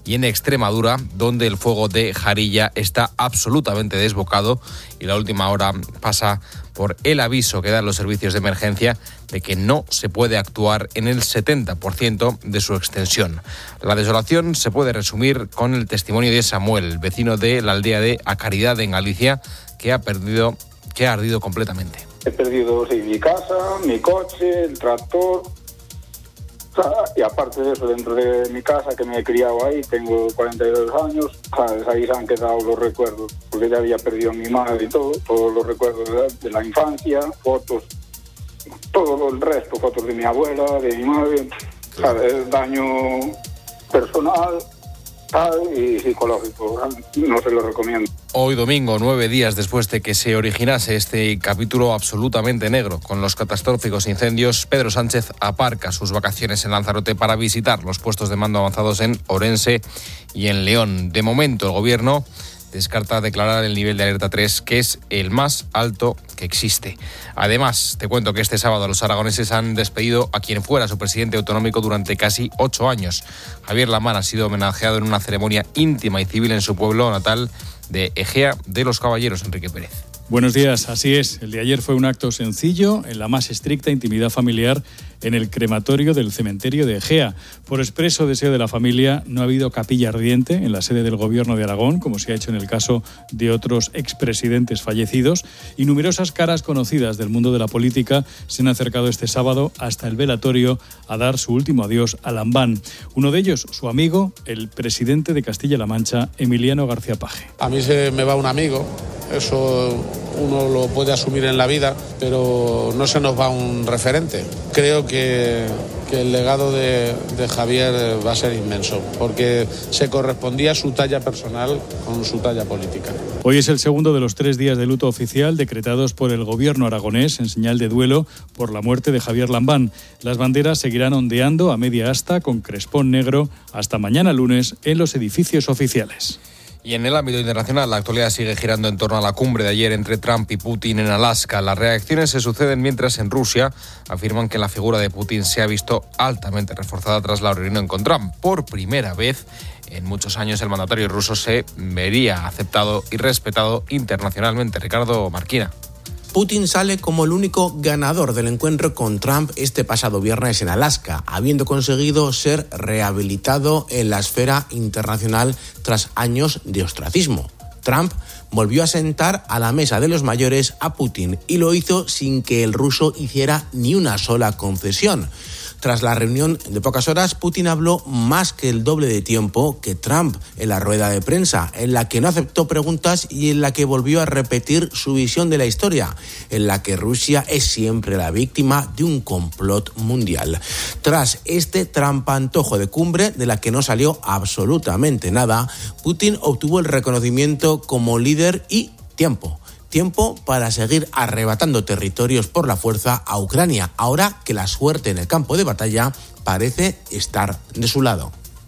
y en Extremadura, donde el fuego de Jarilla está absolutamente desbocado y la última hora pasa por el aviso que dan los servicios de emergencia de que no se puede actuar en el 70% de su extensión. La desolación se puede resumir con el testimonio de Samuel, vecino de la aldea de Acaridad en Galicia, que ha ardido completamente. He perdido mi casa, mi coche, el tractor. Y aparte de eso, dentro de mi casa, que me he criado ahí, tengo 42 años, ¿sabes? Ahí se han quedado los recuerdos, porque ya había perdido a mi madre y todos los recuerdos de la infancia, fotos, todo el resto, fotos de mi abuela, de mi madre, ¿sabes? Daño personal y psicológico, no se lo recomiendo. Hoy domingo, 9 días después de que se originase este capítulo absolutamente negro con los catastróficos incendios, Pedro Sánchez aparca sus vacaciones en Lanzarote para visitar los puestos de mando avanzados en Orense y en León. De momento, el Gobierno descarta declarar el nivel de alerta 3, que es el más alto que existe. Además, te cuento que este sábado los aragoneses han despedido a quien fuera su presidente autonómico durante casi 8 años. Javier Lamán ha sido homenajeado en una ceremonia íntima y civil en su pueblo natal de Egea de los Caballeros, Enrique Pérez. Buenos días, así es. El de ayer fue un acto sencillo, en la más estricta intimidad familiar, en el crematorio del cementerio de Egea. Por expreso deseo de la familia, no ha habido capilla ardiente en la sede del Gobierno de Aragón, como se ha hecho en el caso de otros expresidentes fallecidos, y numerosas caras conocidas del mundo de la política se han acercado este sábado hasta el velatorio a dar su último adiós a Lambán. Uno de ellos, su amigo, el presidente de Castilla-La Mancha, Emiliano García Paje. A mí se me va un amigo, eso uno lo puede asumir en la vida, pero no se nos va un referente. Creo que el legado de Javier va a ser inmenso, porque se correspondía a su talla personal con su talla política. Hoy es el segundo de los 3 días de luto oficial decretados por el Gobierno aragonés en señal de duelo por la muerte de Javier Lambán. Las banderas seguirán ondeando a media asta con crespón negro hasta mañana lunes en los edificios oficiales. Y en el ámbito internacional, la actualidad sigue girando en torno a la cumbre de ayer entre Trump y Putin en Alaska. Las reacciones se suceden mientras en Rusia afirman que la figura de Putin se ha visto altamente reforzada tras la reunión con Trump. Por primera vez en muchos años el mandatario ruso se vería aceptado y respetado internacionalmente. Ricardo Marquina. Putin sale como el único ganador del encuentro con Trump este pasado viernes en Alaska, habiendo conseguido ser rehabilitado en la esfera internacional tras años de ostracismo. Trump volvió a sentar a la mesa de los mayores a Putin y lo hizo sin que el ruso hiciera ni una sola concesión. Tras la reunión de pocas horas, Putin habló más que el doble de tiempo que Trump en la rueda de prensa, en la que no aceptó preguntas y en la que volvió a repetir su visión de la historia, en la que Rusia es siempre la víctima de un complot mundial. Tras este trampantojo de cumbre, de la que no salió absolutamente nada, Putin obtuvo el reconocimiento como líder y tiempo para seguir arrebatando territorios por la fuerza a Ucrania, ahora que la suerte en el campo de batalla parece estar de su lado.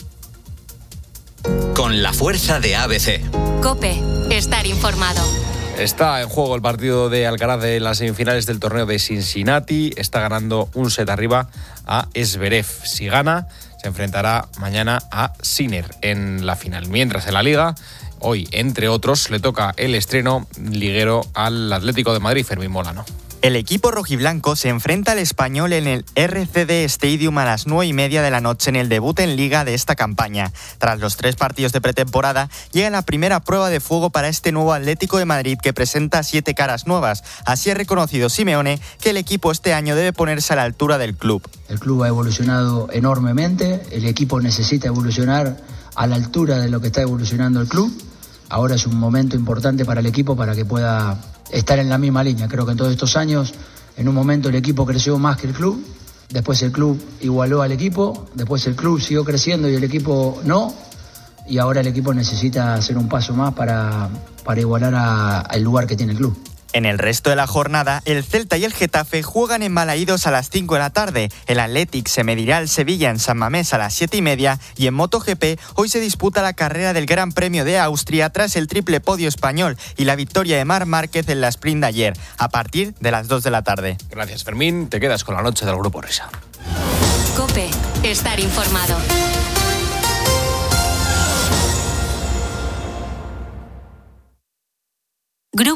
Con la fuerza de ABC. COPE, estar informado. Está en juego el partido de Alcaraz de las semifinales del torneo de Cincinnati. Está ganando un set arriba a Zverev. Si gana, se enfrentará mañana a Sinner en la final. Mientras en la Liga, hoy, entre otros, le toca el estreno liguero al Atlético de Madrid, Fermín Molano. El equipo rojiblanco se enfrenta al Español en el RCD Stadium a las 9:30 de la noche en el debut en Liga de esta campaña. Tras los 3 partidos de pretemporada, llega la primera prueba de fuego para este nuevo Atlético de Madrid que presenta 7 caras nuevas. Así ha reconocido Simeone que el equipo este año debe ponerse a la altura del club. El club ha evolucionado enormemente, el equipo necesita evolucionar a la altura de lo que está evolucionando el club. Ahora es un momento importante para el equipo para que pueda estar en la misma línea. Creo que en todos estos años, en un momento el equipo creció más que el club, después el club igualó al equipo, después el club siguió creciendo y el equipo no, y ahora el equipo necesita hacer un paso más para igualar al lugar que tiene el club. En el resto de la jornada, el Celta y el Getafe juegan en Balaídos a las 5 de la tarde. El Athletic se medirá al Sevilla en San Mamés a las 7:30 y en MotoGP hoy se disputa la carrera del Gran Premio de Austria tras el triple podio español y la victoria de Marc Márquez en la sprint de ayer, a partir de las 2 de la tarde. Gracias, Fermín. Te quedas con la noche del Grupo Risa. COPE, estar informado.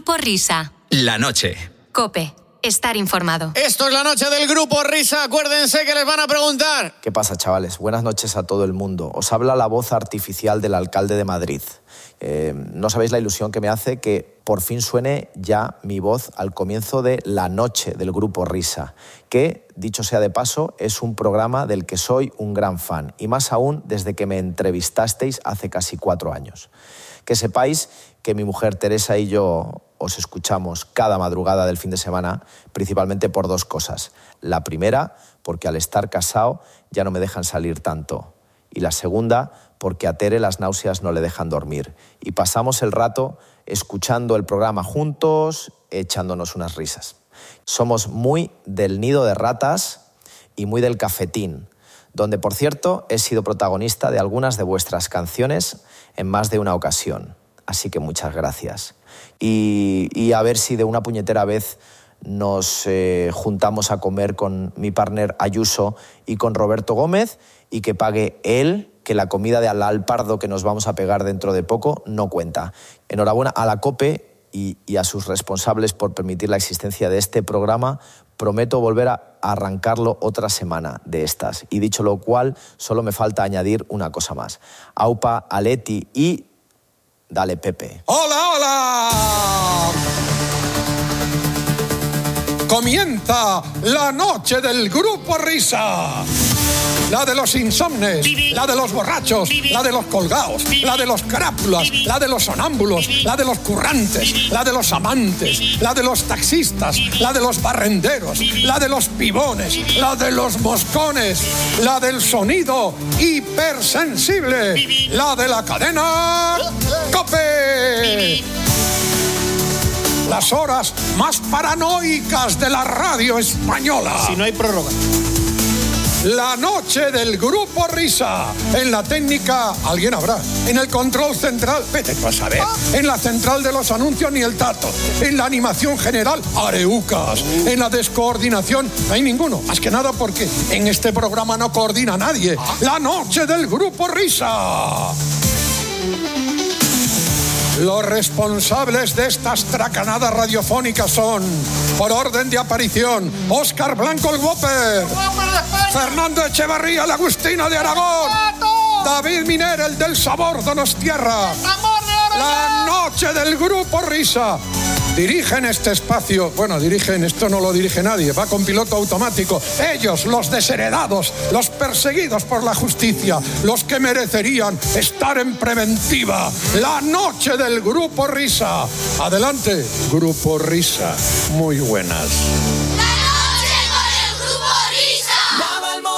Grupo Risa. La noche. COPE. Estar informado. Esto es la noche del Grupo Risa. Acuérdense que les van a preguntar. ¿Qué pasa, chavales? Buenas noches a todo el mundo. Os habla la voz artificial del alcalde de Madrid. No sabéis la ilusión que me hace que por fin suene ya mi voz al comienzo de La Noche del Grupo Risa, que, dicho sea de paso, es un programa del que soy un gran fan, y más aún desde que me entrevistasteis hace casi 4 años. Que sepáis que mi mujer Teresa y yo os escuchamos cada madrugada del fin de semana, principalmente por 2 cosas. La primera, porque al estar casado ya no me dejan salir tanto. Y la segunda, porque a Tere las náuseas no le dejan dormir. Y pasamos el rato escuchando el programa juntos, echándonos unas risas. Somos muy del Nido de Ratas y muy del Cafetín, donde, por cierto, he sido protagonista de algunas de vuestras canciones en más de una ocasión. Así que muchas gracias. Y a ver si de una puñetera vez nos juntamos a comer con mi partner Ayuso y con Roberto Gómez, y que pague él, que la comida de Alal Pardo que nos vamos a pegar dentro de poco no cuenta. Enhorabuena a la COPE y a sus responsables por permitir la existencia de este programa. Prometo volver a arrancarlo otra semana de estas. Y dicho lo cual, solo me falta añadir una cosa más. Aupa, Aleti y... Dale, Pepe. ¡Hola, hola! Comienza la noche del Grupo Risa. La de los insomnes, la de los borrachos, la de los colgados, la de los carápulas, la de los sonámbulos, la de los currantes, la de los amantes, la de los taxistas, la de los barrenderos, la de los pibones, la de los moscones, la del sonido hipersensible, la de la cadena COPE. Las horas más paranoicas de la radio española. Si no hay prórroga. La noche del Grupo Risa. En la técnica, alguien habrá. En el control central, vete tú a saber. En la central de los anuncios, ni el tato. En la animación general, areucas. En la descoordinación, no hay ninguno. Más que nada porque en este programa no coordina nadie. La noche del Grupo Risa. Los responsables de estas tracanadas radiofónicas son, por orden de aparición, Óscar Blanco el Whopper, Fernando Echevarría el Agustina de Aragón, David Miner el del Sabor Donostiarra. La noche del Grupo Risa. Dirigen este espacio, bueno, dirigen, esto no lo dirige nadie, va con piloto automático. Ellos, los desheredados, los perseguidos por la justicia, los que merecerían estar en preventiva. La noche del Grupo Risa. Adelante, Grupo Risa. Muy buenas. La noche con el Grupo Risa. Daba el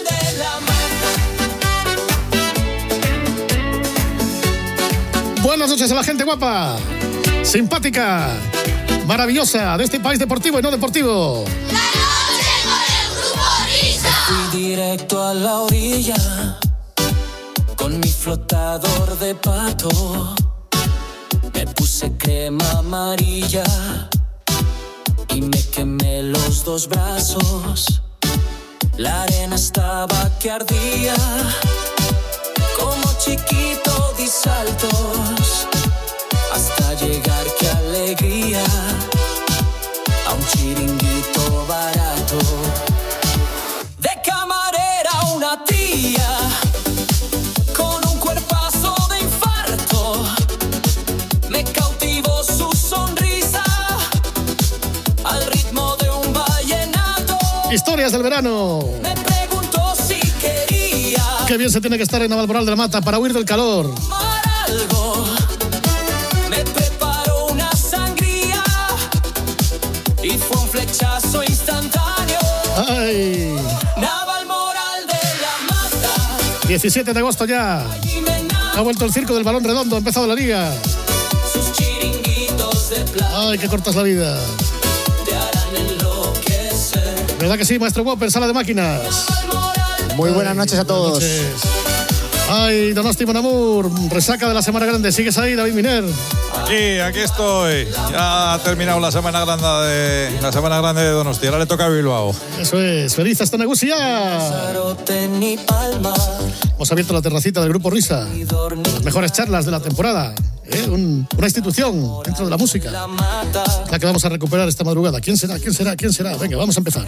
moral de la Buenas noches a la gente guapa, simpática, maravillosa de este país deportivo y no deportivo. La noche con el Grupo Risa. Fui directo a la orilla con mi flotador de pato. Me puse crema amarilla y me quemé los 2 brazos. La arena estaba que ardía. Como chiquito di saltos hasta llegar, qué alegría, a un chiringuito barato. De camarera una tía con un cuerpazo de infarto. Me cautivó su sonrisa al ritmo de un vallenato. Historias del verano. Me preguntó si quería. Qué bien se tiene que estar en Navalmoral de la Mata para huir del calor. Algo. Me preparó una sangría y fue un flechazo instantáneo. ¡Ay! Navalmoral de la Mata. 17 de agosto ya. Ha vuelto el circo del balón redondo, ha empezado la liga. Sus chiringuitos de plata. ¡Ay, qué corta es la vida! Te harán enloquecer. ¿Verdad que sí, maestro Whopper, sala de máquinas? Muy buenas noches a todos. Buenas noches. Ay, Donosti Mon Amour, resaca de la Semana Grande. ¿Sigues ahí, David Miner? Aquí estoy. Ya ha terminado la Semana Grande de Donosti. Ahora le toca a Bilbao. Eso es. Feliz hasta Nagusia. Hemos abierto la terracita del Grupo Risa. Las mejores charlas de la temporada. una institución dentro de la música, la que vamos a recuperar esta madrugada. ¿Quién será? Venga, vamos a empezar.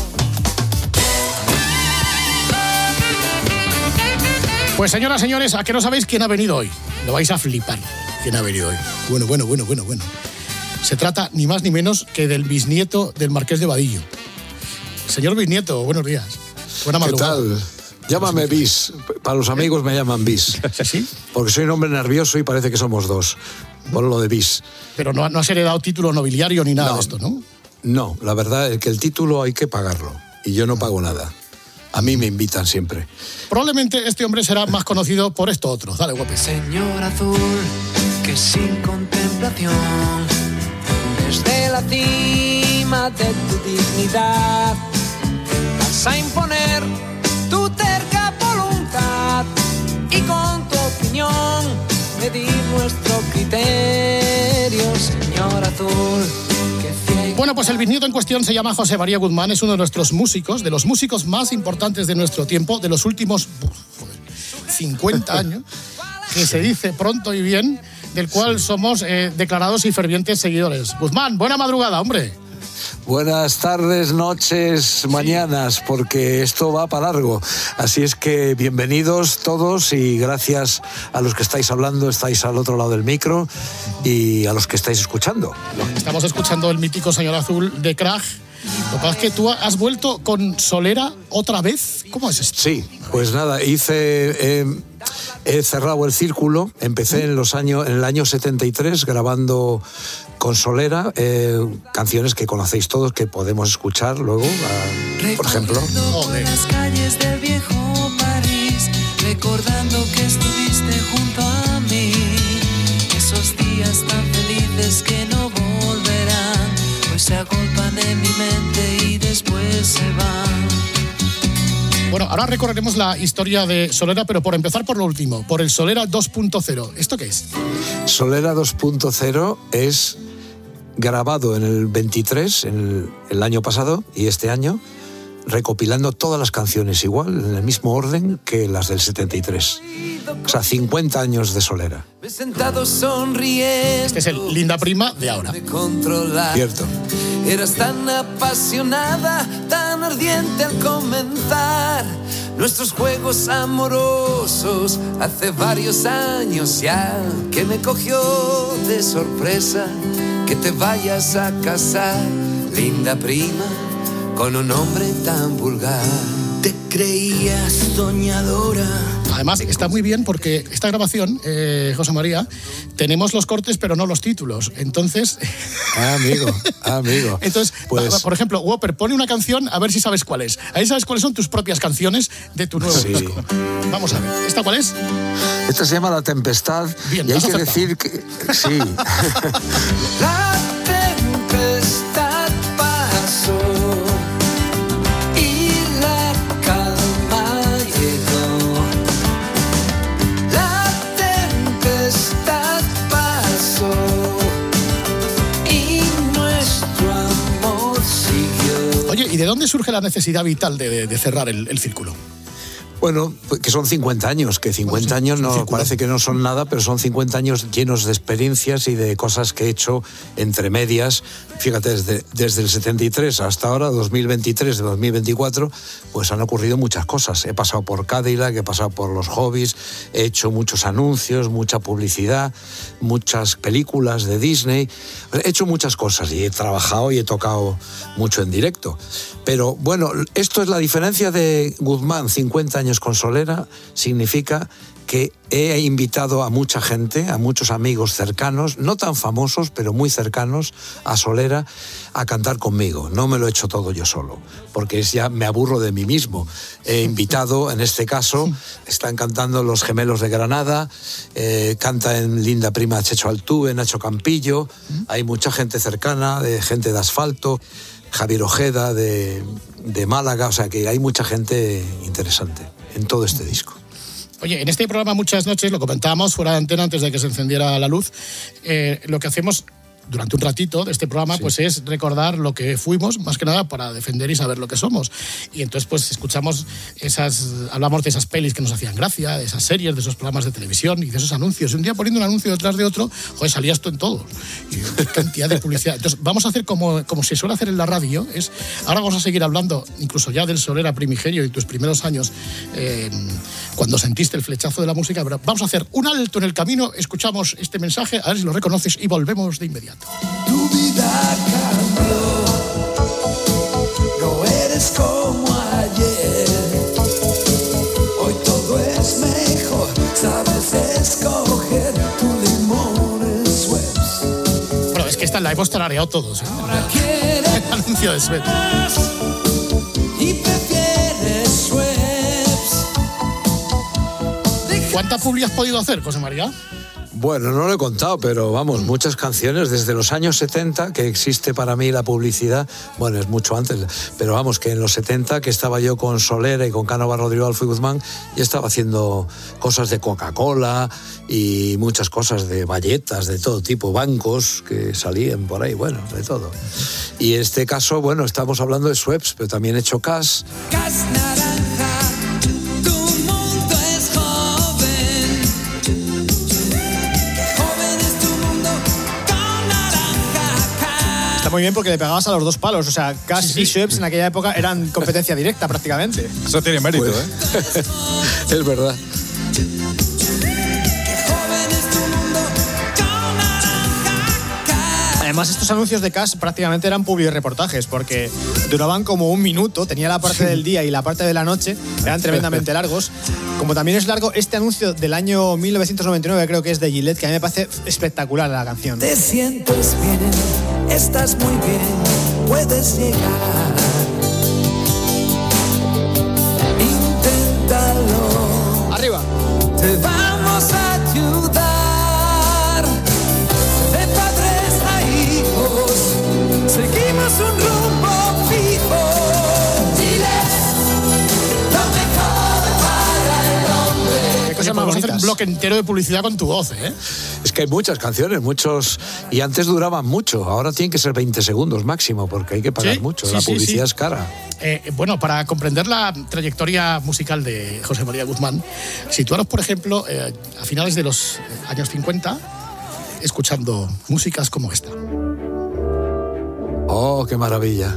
Pues señoras, señores, ¿a qué no sabéis quién ha venido hoy? Lo vais a flipar. ¿Quién ha venido hoy? Bueno. Se trata ni más ni menos que del bisnieto del Marqués de Vadillo. Señor bisnieto, buenos días. Buena madrugada. ¿Qué tal? Llámame Bis. Para los amigos me llaman Bis. ¿Sí? Porque soy un hombre nervioso y parece que somos dos. Por lo de Bis. Pero no has heredado título nobiliario ni nada de esto, ¿no? No, la verdad es que el título hay que pagarlo. Y yo no pago nada. A mí me invitan siempre. Probablemente este hombre será más conocido por esto otro. Dale, guapo. Señor azul, que sin contemplación, desde la cima de tu dignidad, vas a imponer tu terca voluntad y con tu opinión medir nuestro criterio, señor azul. Bueno, pues el bisnieto en cuestión se llama José María Guzmán, es uno de nuestros músicos, de los músicos más importantes de nuestro tiempo, de los últimos 50 años, que se dice pronto y bien, del cual somos declarados y fervientes seguidores. Guzmán, buena madrugada, hombre. Buenas tardes, noches, mañanas, porque esto va para largo. Así es que bienvenidos todos y gracias a los que estáis hablando, estáis al otro lado del micro, y a los que estáis escuchando. Estamos escuchando el mítico Señor Azul de Krag. Lo que pasa es que tú has vuelto con Solera otra vez. ¿Cómo es esto? Sí, pues nada, he cerrado el círculo. Empecé en el año 73 grabando con Solera canciones que conocéis todos, que podemos escuchar luego, por ejemplo. Por las calles del viejo París, recordando que estuviste junto a mí, esos días tan felices que no volverán, pues se agolpan en mi mente y después se van. Bueno, ahora recorreremos la historia de Solera, pero por empezar por lo último, por el Solera 2.0. ¿Esto qué es? Solera 2.0 es grabado en el 23, el año pasado y este año, recopilando todas las canciones igual, en el mismo orden que las del 73. O sea, 50 años de Solera. Sentado sonriendo. Este es el Linda Prima de ahora. Cierto. Eras tan apasionada, tan ardiente al comenzar nuestros juegos amorosos hace varios años ya, que me cogió de sorpresa que te vayas a casar, linda prima, con un hombre tan vulgar. Te creías soñadora. Además, está muy bien porque esta grabación, José María, tenemos los cortes pero no los títulos. Entonces... Amigo. Entonces, pues... por ejemplo, Whopper, pone una canción a ver si sabes cuál es. Ahí sabes cuáles son tus propias canciones de tu nuevo disco. Vamos a ver. ¿Esta cuál es? Esta se llama La Tempestad. Bien, y hay que decir que... Sí. La tempestad pasó y la calma llegó. La tempestad pasó y nuestro amor siguió. Oye, ¿y de dónde surge la necesidad vital de cerrar el círculo? Bueno, que son 50 años, que 50 años no parece que no son nada, pero son 50 años llenos de experiencias y de cosas que he hecho entre medias. Fíjate, desde el 73 hasta ahora, 2023, de 2024, pues han ocurrido muchas cosas. He pasado por Cadillac, he pasado por los hobbies, he hecho muchos anuncios, mucha publicidad, muchas películas de Disney. He hecho muchas cosas y he trabajado y he tocado mucho en directo. Pero bueno, esto es la diferencia de Guzmán, 50 años con Solera, significa que he invitado a mucha gente, a muchos amigos cercanos, no tan famosos, pero muy cercanos a Solera, a cantar conmigo. No me lo he hecho todo yo solo, porque ya me aburro de mí mismo. He invitado, en este caso, están cantando Los Gemelos de Granada, canta en Linda Prima Checho Altuve, Nacho Campillo, hay mucha gente cercana, gente de Asfalto, Javier Ojeda de Málaga, o sea que hay mucha gente interesante en todo este disco. Oye, en este programa muchas noches, lo comentábamos fuera de antena antes de que se encendiera la luz, lo que hacemos durante un ratito de este programa, pues es recordar lo que fuimos, más que nada para defender y saber lo que somos. Y entonces pues escuchamos hablamos de esas pelis que nos hacían gracia, de esas series, de esos programas de televisión y de esos anuncios. Y un día poniendo un anuncio detrás de otro, joder, salías tú en todo. Y qué cantidad de publicidad. Entonces vamos a hacer como se suele hacer en la radio, ahora vamos a seguir hablando incluso ya del Solera primigenio y tus primeros años, cuando sentiste el flechazo de la música, pero vamos a hacer un alto en el camino, escuchamos este mensaje, a ver si lo reconoces y volvemos de inmediato. Tu vida cambió, no eres como ayer. Hoy todo es mejor, sabes escoger tu limón Schweppes. Bueno, es que esta la hemos tarareado todos, ¿eh? Ahora quieres el anuncio de Schweppes. Y prefieres Schweppes. ¿Cuánta publi has podido hacer, José María? Bueno, no lo he contado, pero vamos, muchas canciones desde los años 70, que existe para mí la publicidad, bueno, es mucho antes, pero vamos, que en los 70, que estaba yo con Solera y con Cánovas, Rodrigo, Alfo y Guzmán, ya estaba haciendo cosas de Coca-Cola y muchas cosas de bayetas, de todo tipo, bancos que salían por ahí, bueno, de todo. Y en este caso, bueno, estamos hablando de Schweppes, pero también he hecho Cash. Cash naranja, tu mundo es joven. Joven es tu mundo con naranja. Está muy bien porque le pegabas a los dos palos. O sea, Cash y Schweppes en aquella época eran competencia directa prácticamente. Eso tiene mérito, pues, es verdad. Además, estos anuncios de Cash prácticamente eran publireportajes porque duraban como un minuto, tenía la parte del día y la parte de la noche, eran tremendamente largos. Como también es largo este anuncio del año 1999, creo que es de Gillette, que a mí me parece espectacular la canción. Te sientes bien, estás muy bien, puedes llegar. Inténtalo. Arriba. Te vamos a ayudar. De padres a hijos, seguimos un rumbo fijo. Diles lo mejor para el hombre. Oye, vamos a hacer un bloque entero de publicidad con tu voz, ¿eh? Es que hay muchas canciones, y antes duraban mucho, ahora tienen que ser 20 segundos máximo, porque hay que pagar mucho, la publicidad es cara. Bueno, para comprender la trayectoria musical de José María Guzmán, situaros, por ejemplo, a finales de los años 50, escuchando músicas como esta. ¡Oh, qué maravilla!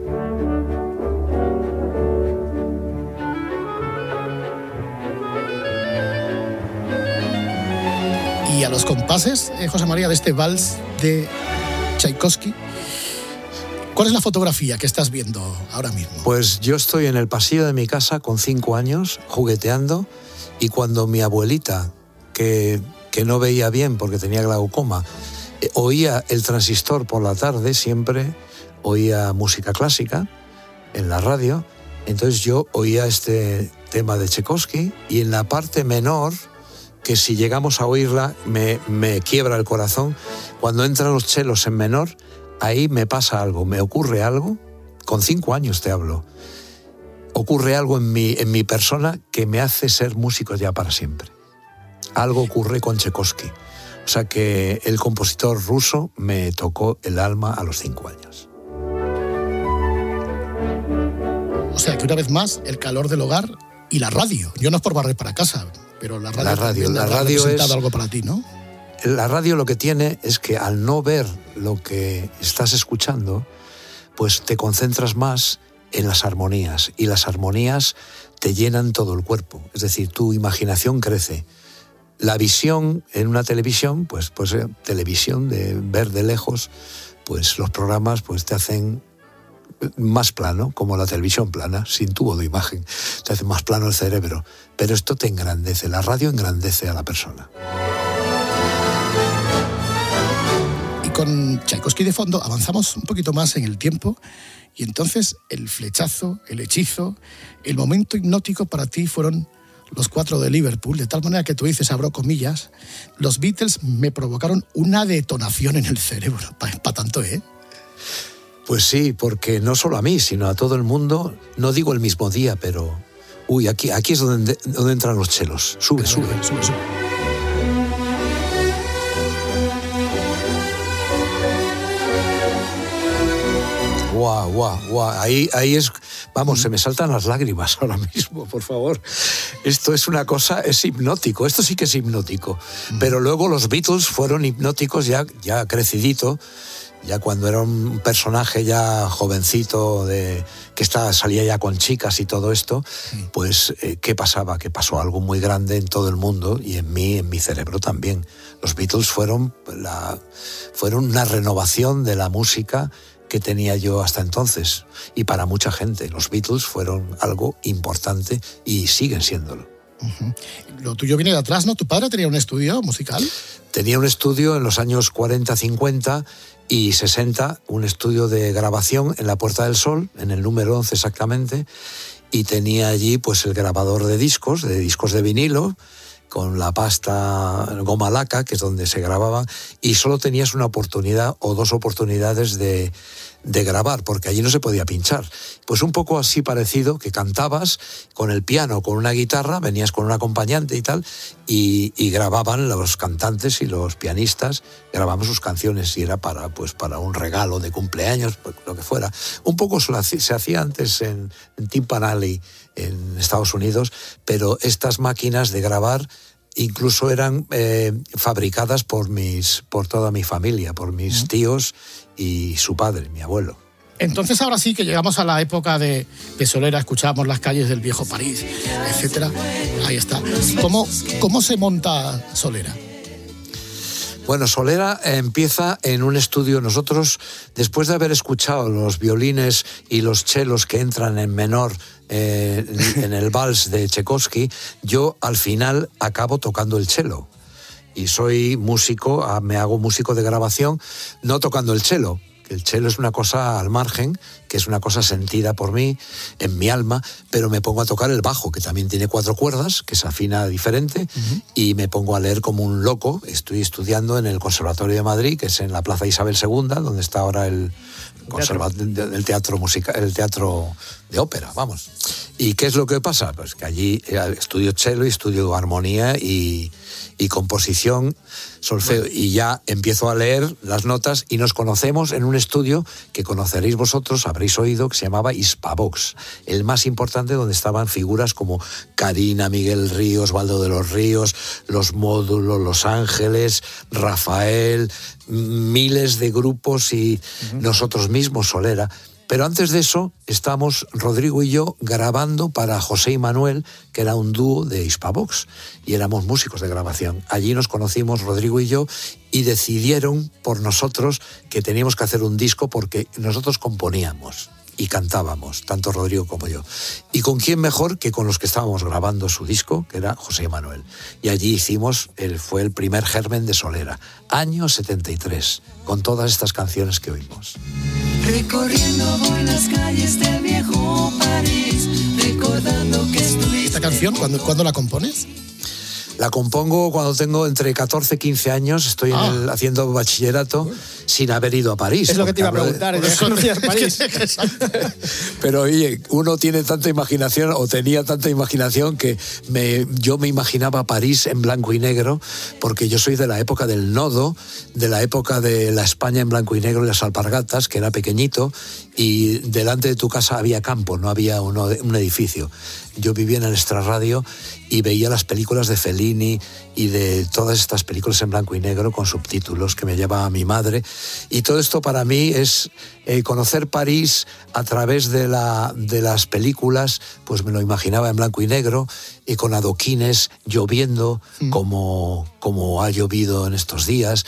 Y a los compases, José María, de este vals de Tchaikovsky, ¿cuál es la fotografía que estás viendo ahora mismo? Pues yo estoy en el pasillo de mi casa con 5 años, jugueteando, y cuando mi abuelita, que no veía bien porque tenía glaucoma, oía el transistor por la tarde, siempre oía música clásica en la radio, entonces yo oía este tema de Tchaikovsky, y en la parte menor, que si llegamos a oírla me quiebra el corazón, cuando entran los chelos en menor, ahí me pasa algo, me ocurre algo, con 5 años te hablo, ocurre algo en mi persona que me hace ser músico ya para siempre. Algo ocurre con Tchaikovsky. O sea que el compositor ruso me tocó el alma a los 5 años. O sea que una vez más, el calor del hogar y la radio. Yo no es por barrer para casa, pero la radio ha representado algo para ti, ¿no? La radio lo que tiene es que al no ver lo que estás escuchando, pues te concentras más en las armonías, y las armonías te llenan todo el cuerpo. Es decir, tu imaginación crece. La visión en una televisión, pues televisión de ver de lejos, pues los programas pues te hacen más plano, como la televisión plana, sin tubo de imagen, te hace más plano el cerebro, pero esto te engrandece, la radio engrandece a la persona. Y con Tchaikovsky de fondo avanzamos un poquito más en el tiempo, y entonces el flechazo, el hechizo, el momento hipnótico para ti fueron los 4 de Liverpool, de tal manera que tú dices, abro comillas, los Beatles me provocaron una detonación en el cerebro, para tanto, ¿eh? Pues sí, porque no solo a mí, sino a todo el mundo, no digo el mismo día, pero... Uy, aquí es donde entran los chelos. Sube. Guau. Ahí es, vamos, se me saltan las lágrimas ahora mismo, por favor. Esto es una cosa, es hipnótico, esto sí que es hipnótico. Pero luego los Beatles fueron hipnóticos ya crecidito, ya cuando era un personaje ya jovencito, que salía ya con chicas y todo esto, pues ¿qué pasaba? Que pasó algo muy grande en todo el mundo y en mi cerebro también. Los Beatles fueron una renovación de la música que tenía yo hasta entonces. Y para mucha gente, los Beatles fueron algo importante y siguen siéndolo. Lo tuyo viene de atrás, ¿no? ¿Tu padre tenía un estudio musical? Tenía un estudio en los años 40, 50 y 60, un estudio de grabación en la Puerta del Sol, en el número 11 exactamente, y tenía allí pues el grabador de discos de vinilo, con la pasta goma laca, que es donde se grababa, y solo tenías una oportunidad o dos oportunidades de grabar, porque allí no se podía pinchar. Pues un poco así parecido, que cantabas con el piano, con una guitarra, venías con un acompañante y tal, y grababan los cantantes y los pianistas, grababan sus canciones, y era para un regalo de cumpleaños, lo que fuera. Un poco se hacía antes en Timpan Alley, en Estados Unidos, pero estas máquinas de grabar incluso eran fabricadas por toda mi familia, por mis tíos y su padre, mi abuelo. Entonces ahora sí que llegamos a la época de Solera, escuchábamos las calles del viejo París, etcétera. Ahí está. ¿Cómo se monta Solera? Bueno, Solera empieza en un estudio. Nosotros, después de haber escuchado los violines y los chelos que entran en menor en el vals de Tchaikovsky, yo al final acabo tocando el chelo. Y soy músico, me hago músico de grabación, no tocando el chelo. El chelo es una cosa al margen, que es una cosa sentida por mí, en mi alma, pero me pongo a tocar el bajo, que también tiene 4 cuerdas, que se afina diferente, y me pongo a leer como un loco. Estoy estudiando en el Conservatorio de Madrid, que es en la Plaza Isabel II, donde está ahora el teatro de ópera, vamos. ¿Y qué es lo que pasa? Pues que allí estudio cello y estudio armonía y composición, solfeo, y ya empiezo a leer las notas y nos conocemos en un estudio que conoceréis vosotros, habréis oído, que se llamaba Hispavox, el más importante, donde estaban figuras como Karina, Miguel Ríos, Osvaldo de los Ríos, Los Módulos, Los Ángeles, Rafael, miles de grupos y nosotros mismos, Solera. Pero antes de eso, estamos Rodrigo y yo grabando para José y Manuel, que era un dúo de Hispavox, y éramos músicos de grabación. Allí nos conocimos Rodrigo y yo, y decidieron por nosotros que teníamos que hacer un disco porque nosotros componíamos y cantábamos, tanto Rodrigo como yo. ¿Y con quién mejor que con los que estábamos grabando su disco, que era José y Manuel? Y allí fue el primer germen de Solera, año 73, con todas estas canciones que oímos. Recorriendo voy las calles del viejo París, recordando que estuviste... ¿Esta canción, cuándo la compones? La compongo cuando tengo entre 14 y 15 años, estoy haciendo bachillerato sin haber ido a París. Es lo que te iba a preguntar, ¿conocías París? Pero oye, uno tiene tanta imaginación, o tenía tanta imaginación, que yo me imaginaba París en blanco y negro, porque yo soy de la época del Nodo, de la época de la España en blanco y negro y las alpargatas, que era pequeñito, y delante de tu casa había campo, no había un edificio. Yo vivía en el Extrarradio y veía las películas de Fellini y de todas estas películas en blanco y negro con subtítulos que me llevaba mi madre. Y todo esto para mí es conocer París a través de las películas, pues me lo imaginaba en blanco y negro y con adoquines lloviendo como ha llovido en estos días.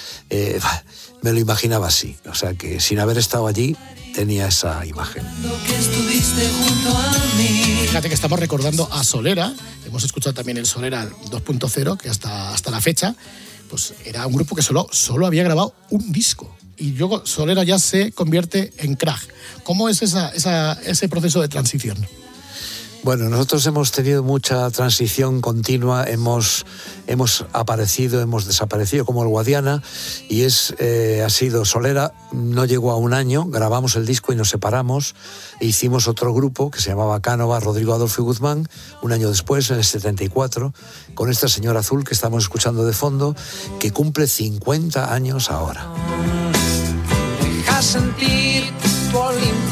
Me lo imaginaba así, o sea que sin haber estado allí tenía esa imagen. Fíjate que estamos recordando a Solera, hemos escuchado también el Solera 2.0, que hasta la fecha pues era un grupo que solo había grabado un disco, y luego Solera ya se convierte en Krach. ¿Cómo es ese proceso de transición? Bueno, nosotros hemos tenido mucha transición continua, hemos aparecido, hemos desaparecido como el Guadiana, y ha sido Solera, no llegó a un año, grabamos el disco y nos separamos, e hicimos otro grupo que se llamaba Cánova, Rodrigo Adolfo y Guzmán, un año después, en el 74, con esta señora azul que estamos escuchando de fondo, que cumple 50 años ahora. Deja sentir tu Olimpia.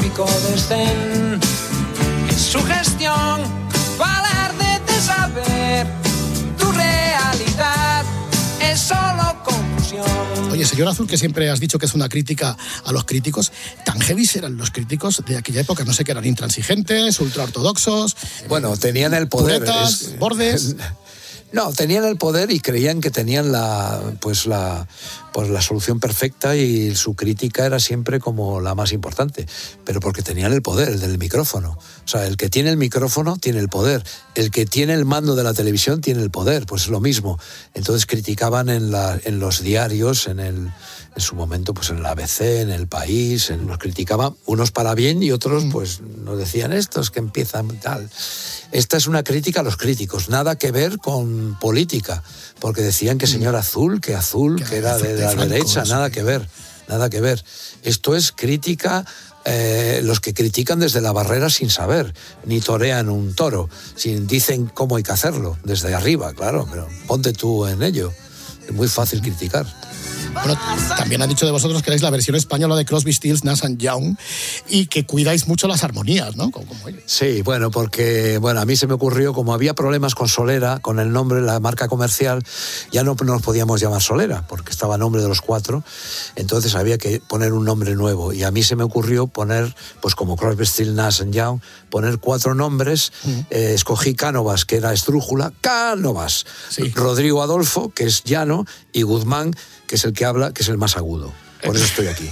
crítico de escena. Es su gestión, tu alarde de saber, tu realidad es solo confusión. Oye, señor Azul, que siempre has dicho que es una crítica a los críticos, tan heavy eran los críticos de aquella época, no sé, que eran intransigentes, ultraortodoxos. Bueno, tenían el poder. Puretas, bordes. No, tenían el poder y creían que tenían la solución perfecta, y su crítica era siempre como la más importante, pero porque tenían el poder, el del micrófono. O sea, el que tiene el micrófono tiene el poder, el que tiene el mando de la televisión tiene el poder, pues es lo mismo. Entonces criticaban en los diarios, en su momento, pues en el ABC, en El País, nos criticaban unos para bien y otros pues nos decían estos que empiezan tal. Esta es una crítica a los críticos, nada que ver con política, porque decían que señor Azul, que era de la derecha, nada que ver. Esto es crítica, los que critican desde la barrera sin saber, ni torean un toro, dicen cómo hay que hacerlo, desde arriba, claro, pero ponte tú en ello, es muy fácil criticar. Bueno, también han dicho de vosotros que erais la versión española de Crosby, Stills, Nash & Young y que cuidáis mucho las armonías, ¿no? Como ellos. Sí, bueno, porque a mí se me ocurrió, como había problemas con Solera, con el nombre, la marca comercial, ya no nos podíamos llamar Solera, porque estaba a nombre de los cuatro, entonces había que poner un nombre nuevo, y a mí se me ocurrió poner, pues como Crosby, Stills, Nash & Young, poner 4 nombres. Escogí Cánovas, que era esdrújula, Cánovas, sí. Rodrigo Adolfo, que es llano, y Guzmán, que es el que habla, que es el más agudo. Por eso estoy aquí.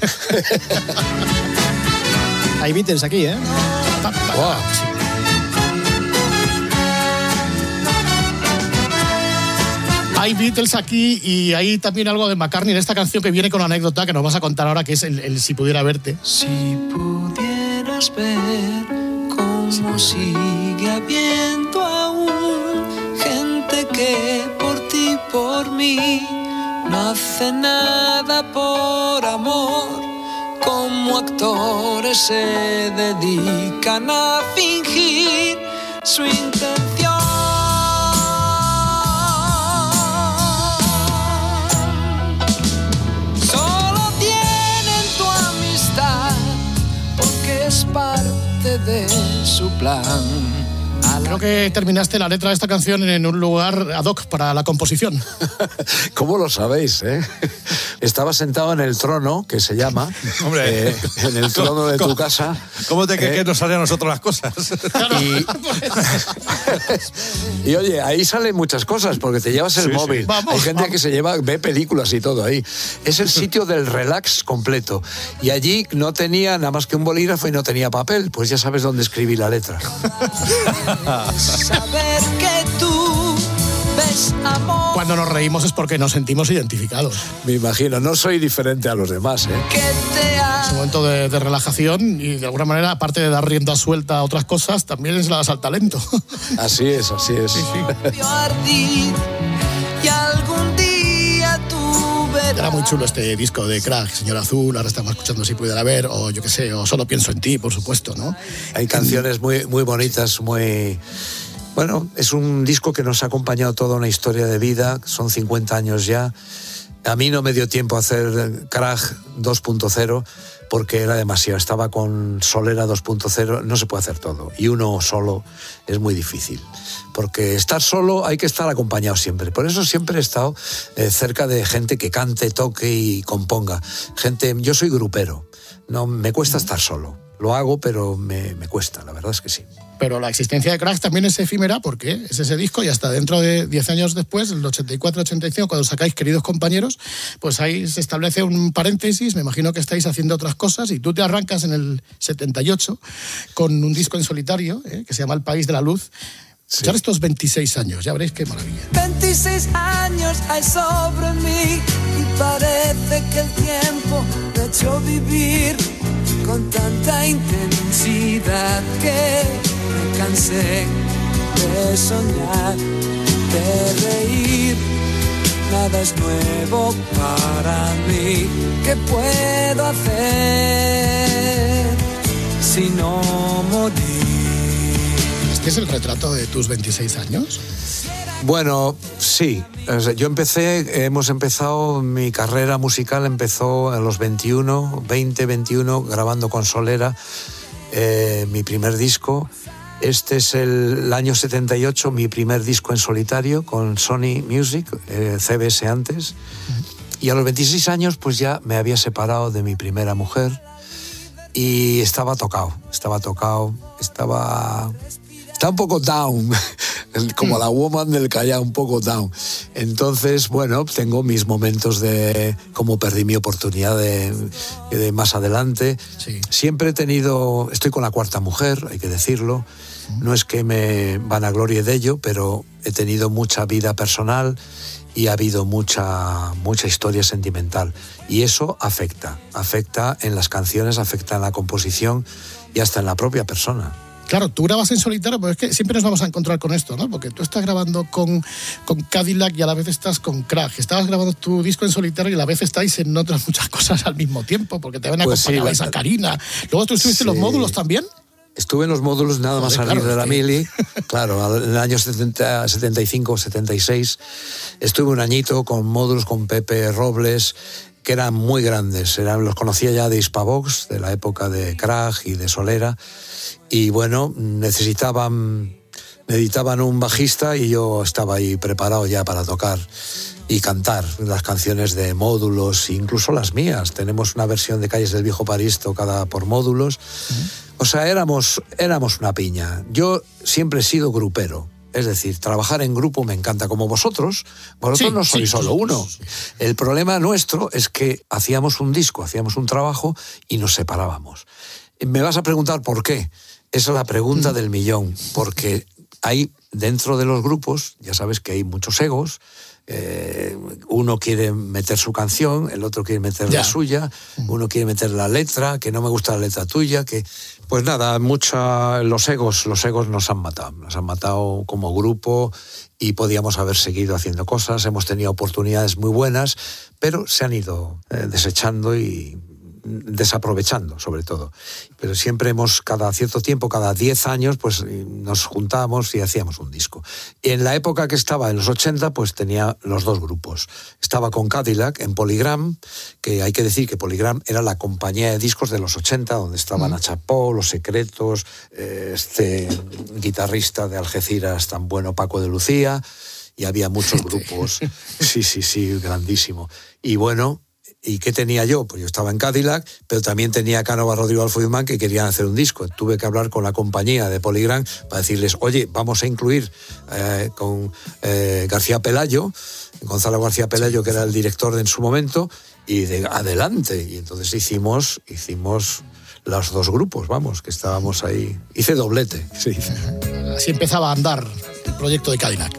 Hay Beatles aquí, ¿eh? Wow. Hay Beatles aquí y hay también algo de McCartney en esta canción que viene con una anécdota que nos vas a contar ahora, que es el Si pudiera verte. Si pudieras ver cómo sigue habiendo aún gente que por ti, por mí, no hace nada por amor, como actores se dedican a fingir su intención. Solo tienen tu amistad porque es parte de su plan. Creo que terminaste la letra de esta canción en un lugar ad hoc para la composición. ¿Cómo lo sabéis, Estaba sentado en el trono, que se llama, hombre, en el trono de tu casa. ¿Cómo te crees que nos salen a nosotros las cosas? Y oye, ahí salen muchas cosas, porque te llevas el móvil. Sí. Hay gente que ve películas y todo ahí. Es el sitio del relax completo. Y allí no tenía nada más que un bolígrafo y no tenía papel. Pues ya sabes dónde escribí la letra. Saber que tú ves amor. Cuando nos reímos es porque nos sentimos identificados. Me imagino, no soy diferente a los demás, Es un momento de relajación y de alguna manera, aparte de dar rienda suelta a otras cosas, también es la das al talento. Así es. Sí. Y algún día tú verás. Era muy chulo este disco de Crack, Señor Azul. Ahora estamos escuchando Si pudiera ver, o yo qué sé, o Solo pienso en ti, por supuesto, ¿no? Hay canciones muy, muy bonitas, muy... Bueno, es un disco que nos ha acompañado toda una historia de vida, son 50 años ya. A mí no me dio tiempo a hacer Crack 2.0 porque era demasiado. Estaba con Solera 2.0, no se puede hacer todo. Y uno solo es muy difícil. Porque estar solo hay que estar acompañado siempre. Por eso siempre he estado cerca de gente que cante, toque y componga. Yo soy grupero, no me cuesta estar solo. Lo hago, pero me cuesta, la verdad es que sí. Pero la existencia de Crack también es efímera porque es ese disco y hasta dentro de 10 años después, el 84-85, cuando sacáis Queridos Compañeros, pues ahí se establece un paréntesis, me imagino que estáis haciendo otras cosas y tú te arrancas en el 78 con un disco en solitario que se llama El País de la Luz. Sí. Ya estos 26 años, ya veréis qué maravilla. 26 años hay sobre mí y parece que el tiempo me ha hecho vivir con tanta intensidad que me cansé de soñar, de reír. Nada es nuevo para mí. ¿Qué puedo hacer si no morir? ¿Este es el retrato de tus 26 años? Bueno, sí. Hemos empezado, mi carrera musical empezó a los 21 grabando con Solera. mi primer disco. Este es el año 78, mi primer disco en solitario con Sony Music, CBS antes. Y a los 26 años pues ya me había separado de mi primera mujer y estaba tocado, estaba un poco down, como la woman del Callao, un poco down. Entonces, bueno, tengo mis momentos de cómo perdí mi oportunidad de más adelante. Sí. Siempre estoy con la cuarta mujer, hay que decirlo. No es que me vanaglorie de ello, pero he tenido mucha vida personal y ha habido mucha historia sentimental. Y eso afecta en las canciones, afecta en la composición y hasta en la propia persona. Claro, tú grabas en solitario, pero es que siempre nos vamos a encontrar con esto, ¿no? Porque tú estás grabando con Cadillac y a la vez estás con Craig. Estabas grabando tu disco en solitario y a la vez estáis en otras muchas cosas al mismo tiempo, porque te ven acompañado a Karina. Luego tú estuviste en los módulos también. Estuve en los módulos nada más salir de la mili, claro, en el año 75, 76. Estuve un añito con módulos con Pepe Robles, que eran muy grandes. Los conocía ya de Hispavox, de la época de Craig y de Solera. Y bueno, necesitaban un bajista y yo estaba ahí preparado ya para tocar y cantar las canciones de módulos, incluso las mías. Tenemos una versión de Calles del Viejo París tocada por módulos. O sea, éramos una piña. Yo siempre he sido grupero. Es decir, trabajar en grupo me encanta, como vosotros. Vosotros no sois solo uno. El problema nuestro es que hacíamos un disco, hacíamos un trabajo y nos separábamos. Me vas a preguntar por qué. Esa es la pregunta del millón. Porque hay dentro de los grupos, ya sabes que hay muchos egos. Uno quiere meter su canción, el otro quiere meter la suya, uno quiere meter la letra, que no me gusta la letra tuya, que pues nada, los egos nos han matado como grupo y podíamos haber seguido haciendo cosas, hemos tenido oportunidades muy buenas, pero se han ido desechando y desaprovechando sobre todo. Pero siempre cada cierto tiempo, cada 10 años, pues nos juntábamos y hacíamos un disco. Y en la época que estaba, en los 80, pues tenía los dos grupos. Estaba con Cadillac en Polygram, que hay que decir que Polygram era la compañía de discos de los 80, donde estaban Achapó, Los Secretos, este guitarrista de Algeciras tan bueno, Paco de Lucía, y había muchos grupos. Sí, grandísimo. Y bueno, ¿y qué tenía yo? Pues yo estaba en Cadillac, pero también tenía Cánova, Rodrigo Alfo y Guzmán, que querían hacer un disco. Tuve que hablar con la compañía de Polygram para decirles, oye, vamos a incluir con García Pelayo, Gonzalo García Pelayo, que era el director en su momento, y adelante. Y entonces hicimos los dos grupos, vamos, que estábamos ahí. Hice doblete. Sí. Así empezaba a andar el proyecto de Cadillac.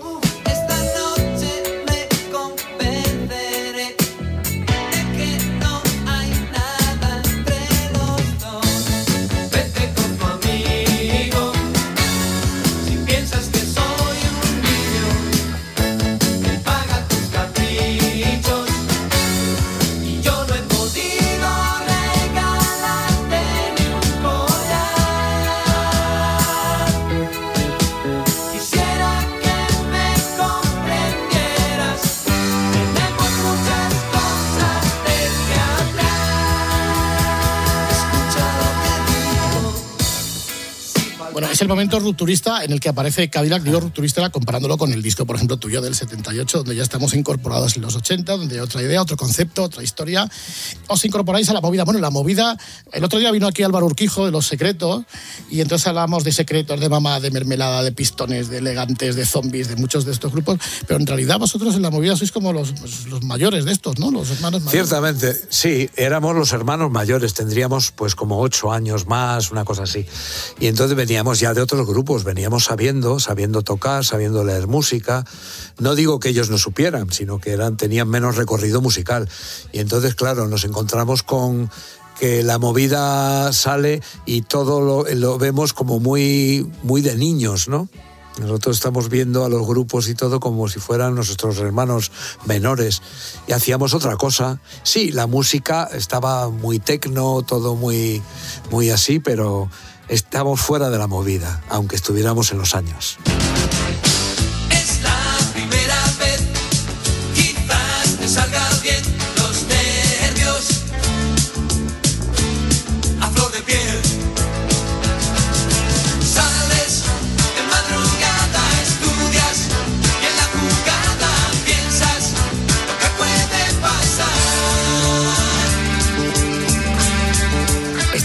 Bueno, es el momento rupturista en el que aparece Cadillac. Digo rupturista comparándolo con el disco, por ejemplo, tuyo del 78, donde ya estamos incorporados en los 80, donde hay otra idea, otro concepto, otra historia. Os incorporáis a la movida. Bueno, la movida... El otro día vino aquí Álvaro Urquijo de Los Secretos y entonces hablamos de Secretos, de Mamá, de Mermelada, de Pistones, de Elegantes, de Zombies, de muchos de estos grupos. Pero en realidad vosotros en la movida sois como los mayores de estos, ¿no? Los hermanos mayores. Ciertamente, sí. Éramos los hermanos mayores. Tendríamos pues como 8 años más, una cosa así. Y entonces veníamos ya de otros grupos, veníamos sabiendo tocar, sabiendo leer música. No digo que ellos no supieran, sino que tenían menos recorrido musical. Y entonces, claro, nos encontramos con que la movida sale y todo lo vemos como muy, muy de niños, ¿no? Nosotros estamos viendo a los grupos y todo como si fueran nuestros hermanos menores y hacíamos otra cosa. Sí, la música estaba muy tecno, todo muy, muy así, pero estamos fuera de la movida, aunque estuviéramos en los años. Es la primera vez, quizás te salga bien los nervios a flor de piel.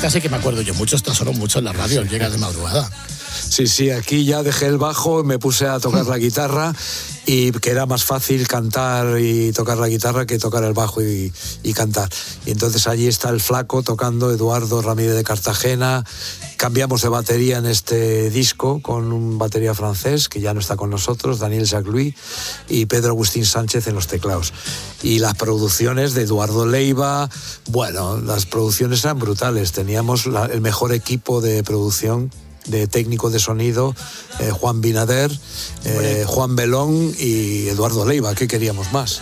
Esta sí que me acuerdo yo mucho, esta sonó mucho en la radio, llega de madrugada. Sí, aquí ya dejé el bajo, me puse a tocar la guitarra y que era más fácil cantar y tocar la guitarra que tocar el bajo y cantar. Y entonces allí está el flaco tocando, Eduardo Ramírez de Cartagena. Cambiamos de batería en este disco con un batería francés que ya no está con nosotros, Daniel Jacques-Louis, y Pedro Agustín Sánchez en los teclados. Y las producciones de Eduardo Leiva, bueno, las producciones eran brutales. Teníamos el mejor equipo de producción, de técnico de sonido, Juan Binader, Juan Belón y Eduardo Leiva. ¿Qué queríamos más?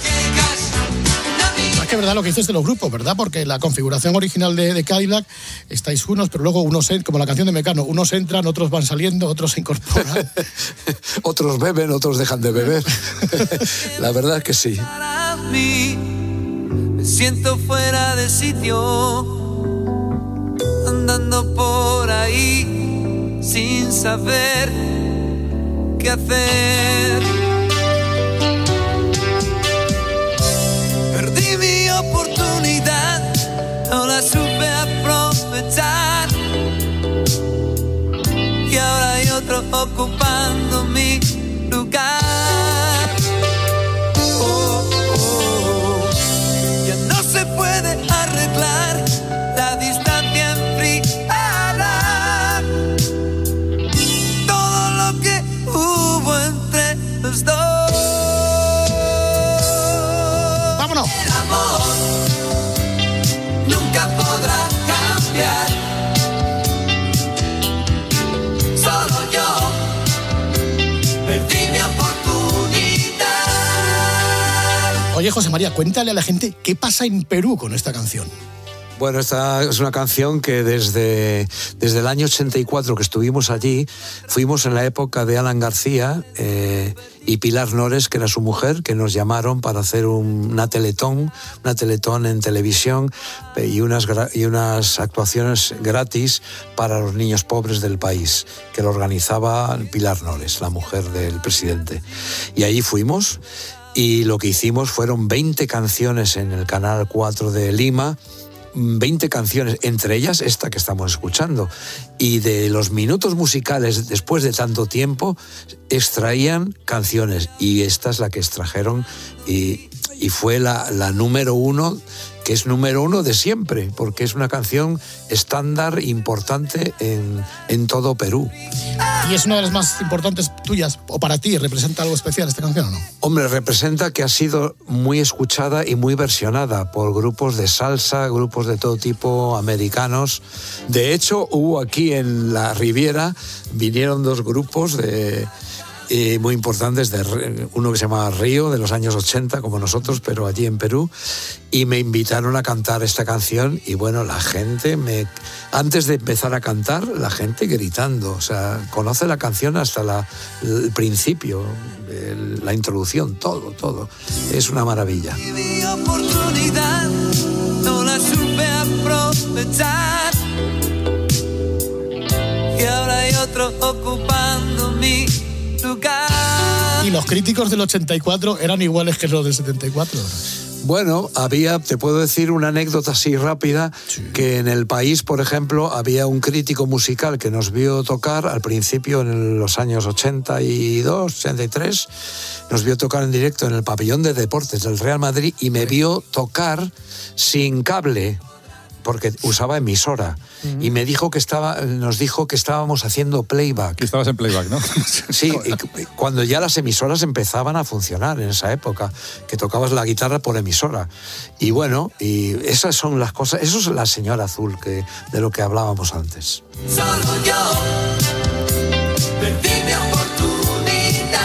Es que es verdad lo que dices de los grupos, ¿verdad? Porque la configuración original de Cadillac, estáis unos, pero luego unos, como la canción de Mecano, unos entran, otros van saliendo, otros se incorporan. Otros beben, otros dejan de beber. La verdad es que sí. Para mí, me siento fuera de sitio, andando por ahí sin saber qué hacer. Perdí mi oportunidad, no la supe aprovechar, y ahora hay otro ocupando mi lugar. Oh, oh, ya no se puede arreglar la distancia enfriada, todo lo que hubo entre los dos. ¡Vámonos! El amor nunca podrá cambiar, solo yo perdí mi oportunidad. Oye, José María, cuéntale a la gente qué pasa en Perú con esta canción. Bueno, esta es una canción que desde el año 84 que estuvimos allí, fuimos en la época de Alan García y Pilar Nores, que era su mujer, que nos llamaron para hacer una teletón en televisión y unas actuaciones gratis para los niños pobres del país, que lo organizaba Pilar Nores, la mujer del presidente. Y allí fuimos y lo que hicimos fueron 20 canciones en el Canal 4 de Lima, 20 canciones, entre ellas esta que estamos escuchando. Y de los minutos musicales, después de tanto tiempo, extraían canciones. Y esta es la que extrajeron y fue la número uno, que es número uno de siempre, porque es una canción estándar importante en todo Perú. ¿Y es una de las más importantes tuyas, o para ti, representa algo especial esta canción o no? Hombre, representa que ha sido muy escuchada y muy versionada por grupos de salsa, grupos de todo tipo, americanos. De hecho, hubo aquí en la Riviera, vinieron dos grupos muy importantes, uno que se llamaba Río, de los años 80, como nosotros, pero allí en Perú, y me invitaron a cantar esta canción. Y bueno, la gente, antes de empezar a cantar, la gente gritando, o sea, conoce la canción hasta el principio, la introducción, todo, es una maravilla. Mi oportunidad no la supe aprovechar, y ahora hay otro ocupando mi lugar. ¿Y los críticos del 84 eran iguales que los del 74? Bueno, te puedo decir una anécdota así rápida, sí. Que en El País, por ejemplo, había un crítico musical que nos vio tocar al principio, en los años 82, 83, nos vio tocar en directo en el pabellón de deportes del Real Madrid y me vio tocar sin cable, porque usaba emisora. Y me dijo nos dijo que estábamos haciendo playback. Que estabas en playback, ¿no? Sí, cuando ya las emisoras empezaban a funcionar en esa época, que tocabas la guitarra por emisora. Y bueno, y esas son las cosas, eso es la señora azul de lo que hablábamos antes. Solo yo perdí mi oportunidad.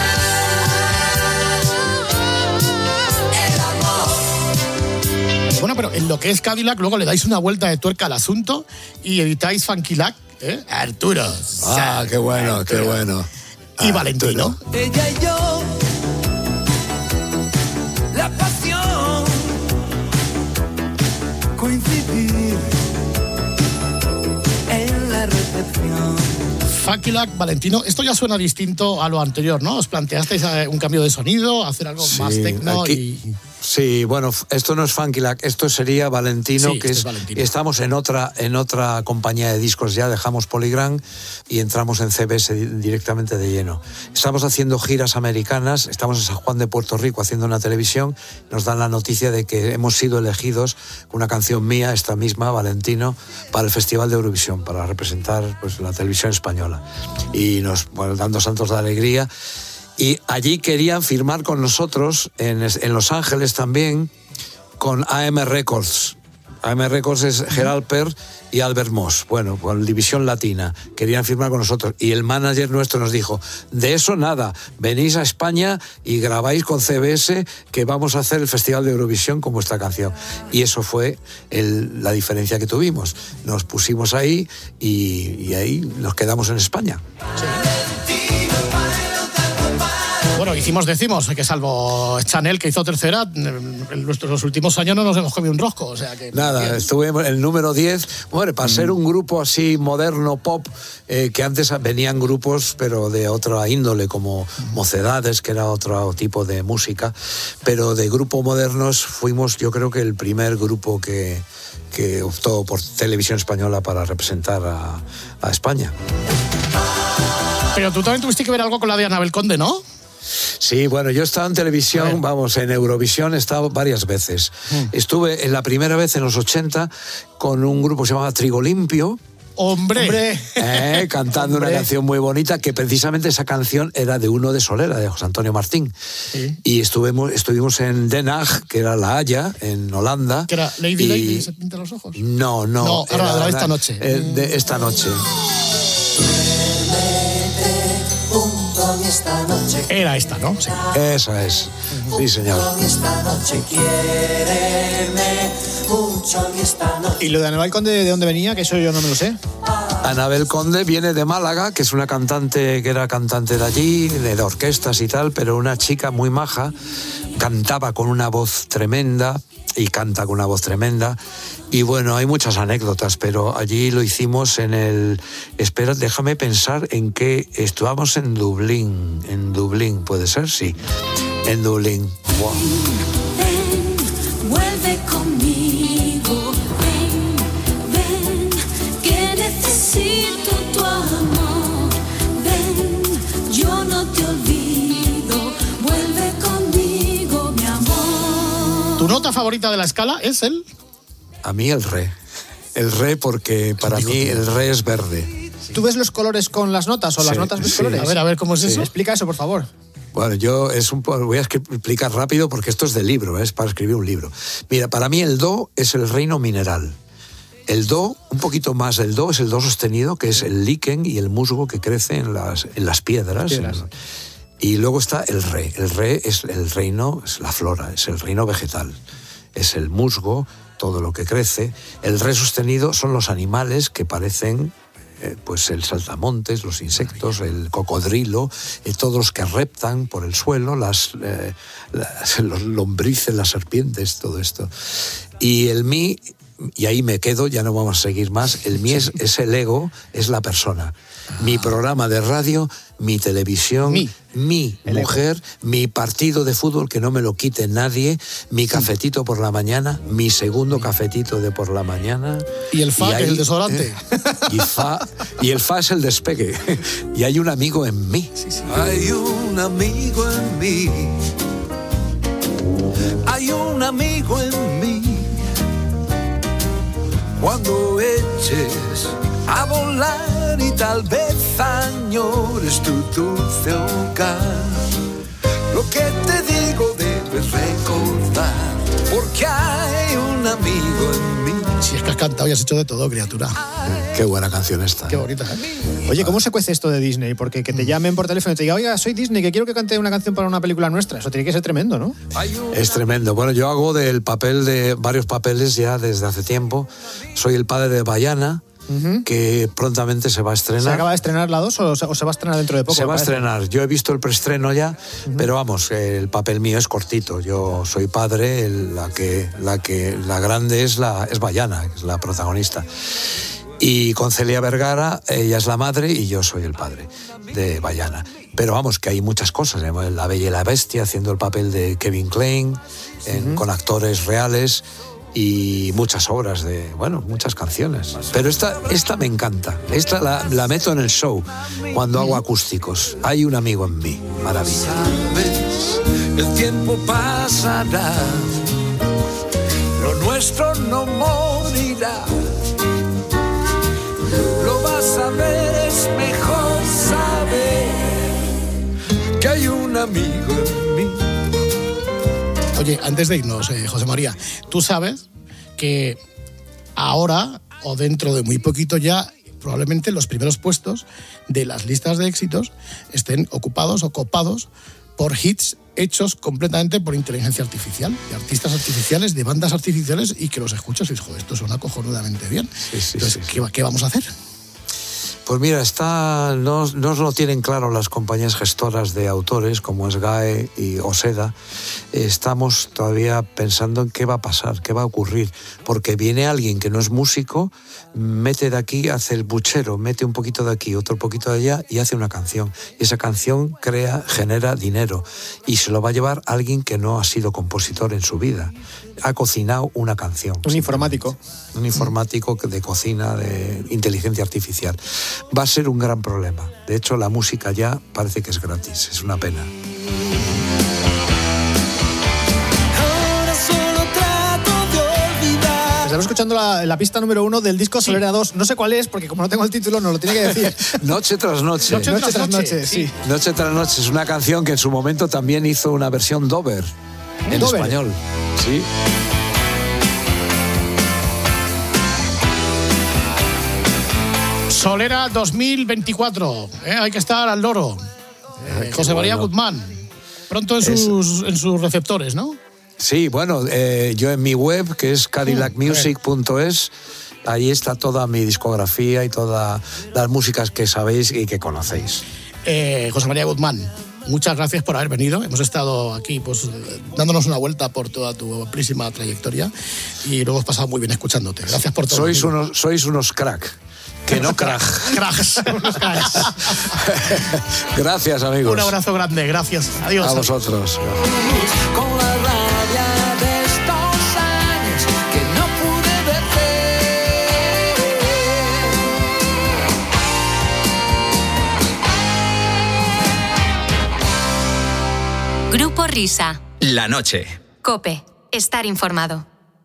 El amor. Bueno, pero en lo que es Cadillac, luego le dais una vuelta de tuerca al asunto y editáis Funkylac, Arturo. Ah, qué bueno, Arturo. Qué bueno. Y Valentino. Ella y yo, la pasión, coincidir en la recepción. Funkylac, Valentino, esto ya suena distinto a lo anterior, ¿no? Os planteasteis un cambio de sonido, hacer algo más techno Sí, bueno, esto no es Funky Lac, esto sería Valentino, Sí, que este es Valentino. estamos en otra compañía de discos ya, dejamos Polygram y entramos en CBS directamente de lleno. Estamos haciendo giras americanas, estamos en San Juan de Puerto Rico haciendo una televisión, nos dan la noticia de que hemos sido elegidos con una canción mía, esta misma, Valentino, para el Festival de Eurovisión, para representar pues la televisión española. Y nos, bueno, dando saltos de alegría. Y allí querían firmar con nosotros, en Los Ángeles también, con AM Records. AM Records es Gerald Perr y Albert Moss, bueno, con División Latina. Querían firmar con nosotros. Y el manager nuestro nos dijo, de eso nada, venís a España y grabáis con CBS que vamos a hacer el Festival de Eurovisión con vuestra canción. Y eso fue la diferencia que tuvimos. Nos pusimos ahí y ahí nos quedamos en España. Bueno, decimos que salvo Chanel, que hizo tercera, en los últimos años no nos hemos comido un rosco, o sea que... Nada, estuve en el número 10, bueno, para ser un grupo así moderno, pop, que antes venían grupos, pero de otra índole, como Mocedades, que era otro tipo de música, pero de grupo modernos fuimos, yo creo que el primer grupo que optó por Televisión Española para representar a España. Pero tú también tuviste que ver algo con la de Anabel Conde, ¿no? Sí, bueno, yo he estado en televisión, en Eurovisión he estado varias veces. Estuve en la primera vez en los 80 con un grupo que se llamaba Trigo Limpio. ¡Hombre! Cantando una canción muy bonita, que precisamente esa canción era de Uno de Solera, de José Antonio Martín. Sí. Y estuvimos en Den Haag, que era La Haya, en Holanda. ¿Que era Lady se pinta los ojos? No. Era de esta noche. De esta noche. Era esta, ¿no? Sí. Esa es. Sí, señor. ¿Y lo de Anabel Conde de dónde venía? Que eso yo no me lo sé. Anabel Conde viene de Málaga, que es una cantante que era cantante de allí, de orquestas y tal, pero una chica muy maja, cantaba con una voz tremenda y canta con una voz tremenda. Y bueno, hay muchas anécdotas, pero allí lo hicimos en el... Espera, déjame pensar en que estábamos en Dublín. En Dublín, ¿puede ser? Sí. En Dublín. Wow. Ven, vuelve conmigo. Ven, que necesito tu amor. Ven, yo no te olvido. Vuelve conmigo, mi amor. ¿Tu nota favorita de la escala es el...? A mí el re. El re porque para mí el re es verde. ¿Tú ves los colores con las notas o las notas ves colores? A ver, ¿cómo es eso? Explica eso, por favor. Bueno, voy a explicar rápido porque esto es de libro, es para escribir un libro. Mira, para mí el do es el reino mineral. El do, un poquito más del do, es el do sostenido, que es el líquen y el musgo que crece en las piedras. Y luego está el re. El re es el reino, es la flora, es el reino vegetal. Es el musgo, todo lo que crece. El re sostenido son los animales que parecen pues el saltamontes, los insectos, el cocodrilo, todos los que reptan por el suelo, los lombrices, las serpientes, todo esto. Y el mi, y ahí me quedo, ya no vamos a seguir más, el mi es el ego, es la persona. Mi programa de radio, mi televisión, mi mujer, mi partido de fútbol que no me lo quite nadie, mi cafetito por la mañana, mi segundo cafetito de por la mañana. ¿Y el fa, que es el desodorante? Y el fa es el despegue. Y hay un amigo en mí. Hay un amigo en mí. Hay un amigo en mí. Cuando eches a volar y tal vez añores tu dulce hogar, lo que te digo debes recordar, porque hay un amigo en mí. Si es que has cantado y has hecho de todo, criatura. Qué buena canción esta. Qué bonita, ¿eh? Oye, ¿cómo se cuece esto de Disney? Porque que te llamen por teléfono y te digan, oiga, soy Disney, que quiero que cante una canción para una película nuestra. Eso tiene que ser tremendo, ¿no? Es tremendo. Bueno, yo hago varios papeles ya desde hace tiempo. Soy el padre de Bayana, que prontamente se va a estrenar. ¿Se acaba de estrenar la 2 o se va a estrenar dentro de poco? Se va a estrenar. Yo he visto el preestreno ya, pero vamos, el papel mío es cortito. Yo soy padre, la grande es Bayana, que es la protagonista. Y con Celia Vergara, ella es la madre y yo soy el padre de Bayana. Pero vamos, que hay muchas cosas. La Bella y la Bestia, haciendo el papel de Kevin Kline, con actores reales, y muchas obras muchas canciones. Pero esta me encanta. Esta la meto en el show cuando hago acústicos. Hay un amigo en mí. Maravilla. Sabes, el tiempo pasará, lo nuestro no morirá. Lo vas a ver, es mejor saber que hay un amigo en mí. Oye, antes de irnos, José María, tú sabes que ahora o dentro de muy poquito ya probablemente los primeros puestos de las listas de éxitos estén ocupados o copados por hits hechos completamente por inteligencia artificial, de artistas artificiales, de bandas artificiales, y que los escuchas y dices, joder, esto suena cojonudamente bien. Entonces, ¿qué vamos a hacer? Pues mira, no lo tienen claro las compañías gestoras de autores como es GAE y Oseda. Estamos todavía pensando en qué va a pasar, qué va a ocurrir, porque viene alguien que no es músico, mete de aquí, hace el buchero, mete un poquito de aquí, otro poquito de allá y hace una canción. Y esa canción genera dinero, y se lo va a llevar alguien que no ha sido compositor en su vida. Ha cocinado una canción. Un informático. Un informático de cocina, de inteligencia artificial. Va a ser un gran problema. De hecho, la música ya parece que es gratis. Es una pena. Estamos escuchando la pista número 1 del disco Solera 2. No sé cuál es, porque como no tengo el título, no lo tiene que decir. Noche tras noche. Noche tras noche, sí. Noche tras noche es una canción que en su momento también hizo una versión Dover en español. Sí. Solera 2024. Hay que estar al loro. José María Guzmán. Pronto en sus receptores, ¿no? Sí, bueno, yo en mi web, que es cadillacmusic.es, ahí está toda mi discografía y todas las músicas que sabéis y que conocéis. José María Guzmán, muchas gracias por haber venido. Hemos estado aquí dándonos una vuelta por toda tu amplísima trayectoria y lo hemos pasado muy bien escuchándote. Gracias por todo. Sois unos crack. Que no crack. Cracks. Gracias, amigos. Un abrazo grande, gracias. Adiós. A vosotros. Con la rabia de estos años que no pude ver. Grupo Risa. La noche. COPE. Estar informado.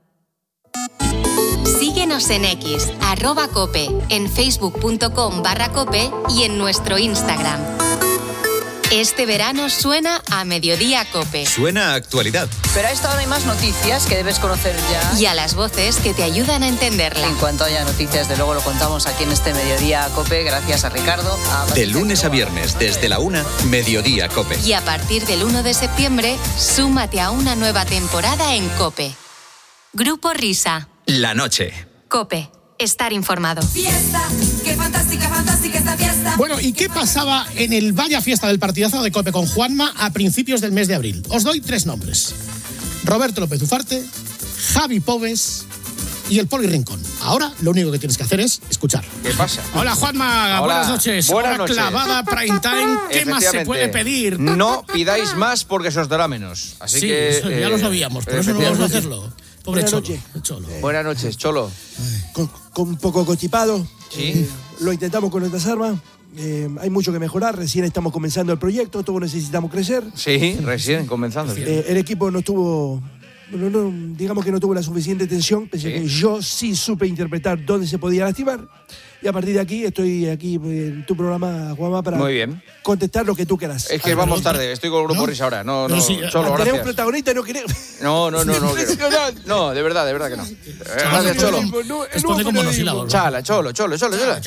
Síguenos en X, @cope, en facebook.com/cope y en nuestro Instagram. Este verano suena a Mediodía COPE. Suena a actualidad. Pero a esta hora hay más noticias que debes conocer ya. Y a las voces que te ayudan a entenderla. En cuanto haya noticias, de luego lo contamos aquí en este Mediodía COPE, gracias a Ricardo. De lunes a viernes, desde la 1, Mediodía COPE. Y a partir del 1 de septiembre, súmate a una nueva temporada en COPE. Grupo Risa. La noche. COPE. Estar informado. Fiesta, qué fantástica, fantástica esta fiesta. Bueno, ¿y qué pasaba en el Vaya Fiesta del partidazo de COPE con Juanma a principios del mes de abril? Os doy 3 nombres. Roberto López Ufarte, Javi Pobes y el Poli Rincón. Ahora lo único que tienes que hacer es escuchar. ¿Qué pasa? Hola, Juanma. Hola. Buenas noches. Buenas Hora noches. clavada, prime time. ¿Qué más se puede pedir? No pidáis más porque se os dará menos. Así sí, que eso ya lo sabíamos, por eso no vamos a hacerlo. Pobre Buenas Cholo. noches. Buenas noches, Cholo. Con un poco constipado. Sí. Lo intentamos con nuestras armas. Hay mucho que mejorar. Recién estamos comenzando el proyecto. Todos necesitamos crecer. Sí, recién comenzando. El equipo no tuvo... digamos que no tuvo la suficiente atención. Pensé que yo sí supe interpretar dónde se podía lastimar. Y a partir de aquí estoy aquí en tu programa, Juanma, para Muy bien. contestar lo que tú quieras. Es que vamos tarde. Estoy con el Grupo Risa ahora. No, sí, Cholo, tenemos gracias. un protagonista y no queremos... No. No, de verdad que no. Gracias, Cholo. Responde con monosílabos. Chala, Cholo, Cholo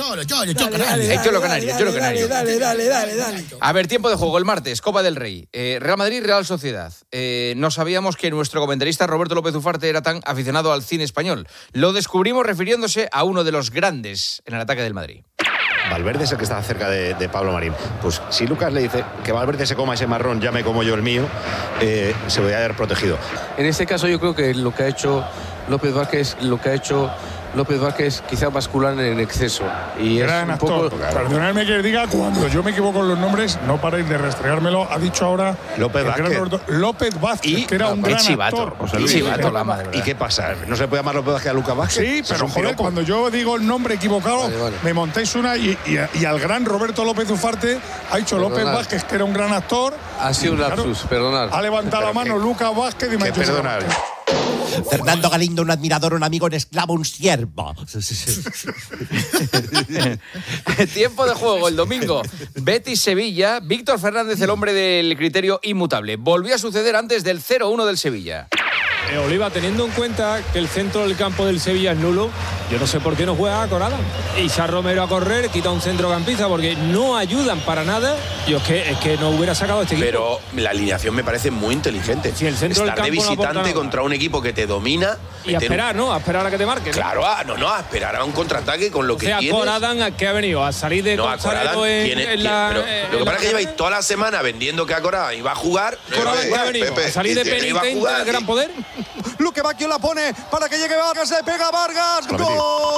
Canario. Dale. A ver, tiempo de juego el martes, Copa del Rey. Real Madrid, Real Sociedad. No sabíamos que nuestro comentarista Roberto López Ufarte era tan aficionado al cine español. Lo descubrimos refiriéndose a uno de los grandes en el ataque del Madrid. Valverde es el que está cerca de Pablo Marín. Pues si Lucas le dice que Valverde se coma ese marrón, ya me como yo el mío, se voy a haber protegido. En este caso yo creo que lo que ha hecho López Vázquez, lo que ha hecho López Vázquez quizá basculan en exceso. Y gran es un actor. poco... Perdonadme que diga, cuando yo me equivoco en los nombres, no paréis de restregármelo. Ha dicho ahora López Vázquez. López Vázquez, que era un gran actor. Chivato, la madre. ¿Y qué pasa? ¿No se puede llamar López Vázquez a Lucas Vázquez? Sí, pero joder, cuando yo digo el nombre equivocado, me montáis una y al gran Roberto López Ufarte ha dicho López Vázquez, que era un gran actor. Ha sido un lapsus, perdonad. Ha levantado la mano Lucas Vázquez y me ha dicho... Perdonar. Fernando Galindo, un admirador, un amigo, un esclavo, un siervo. Tiempo de juego el domingo. Betis-Sevilla. Víctor Fernández, el hombre del criterio inmutable. Volvió a suceder antes del 0-1 del Sevilla. Oliva, teniendo en cuenta que el centro del campo del Sevilla es nulo, yo no sé por qué no juega a Corada. Y Sa Romero a correr, quita un centrocampista porque no ayudan para nada. Yo es que no hubiera sacado este equipo. Pero la alineación me parece muy inteligente. Si el centro estar del campo de visitante no contra un equipo que te domina. Y a esperar, ¿no? A esperar a que te marquen. Claro, a esperar a un contraataque con lo que tienes. Coradan, ¿qué ha venido? A salir de Gonzalo en la... Pero lo que pasa es que lleváis toda la semana vendiendo que a Coradan iba a jugar. ¿Coradan qué ha venido? ¿A salir de penitente del gran poder? Luque Bacchio la pone para que llegue Vargas, le pega Vargas. ¡Gol!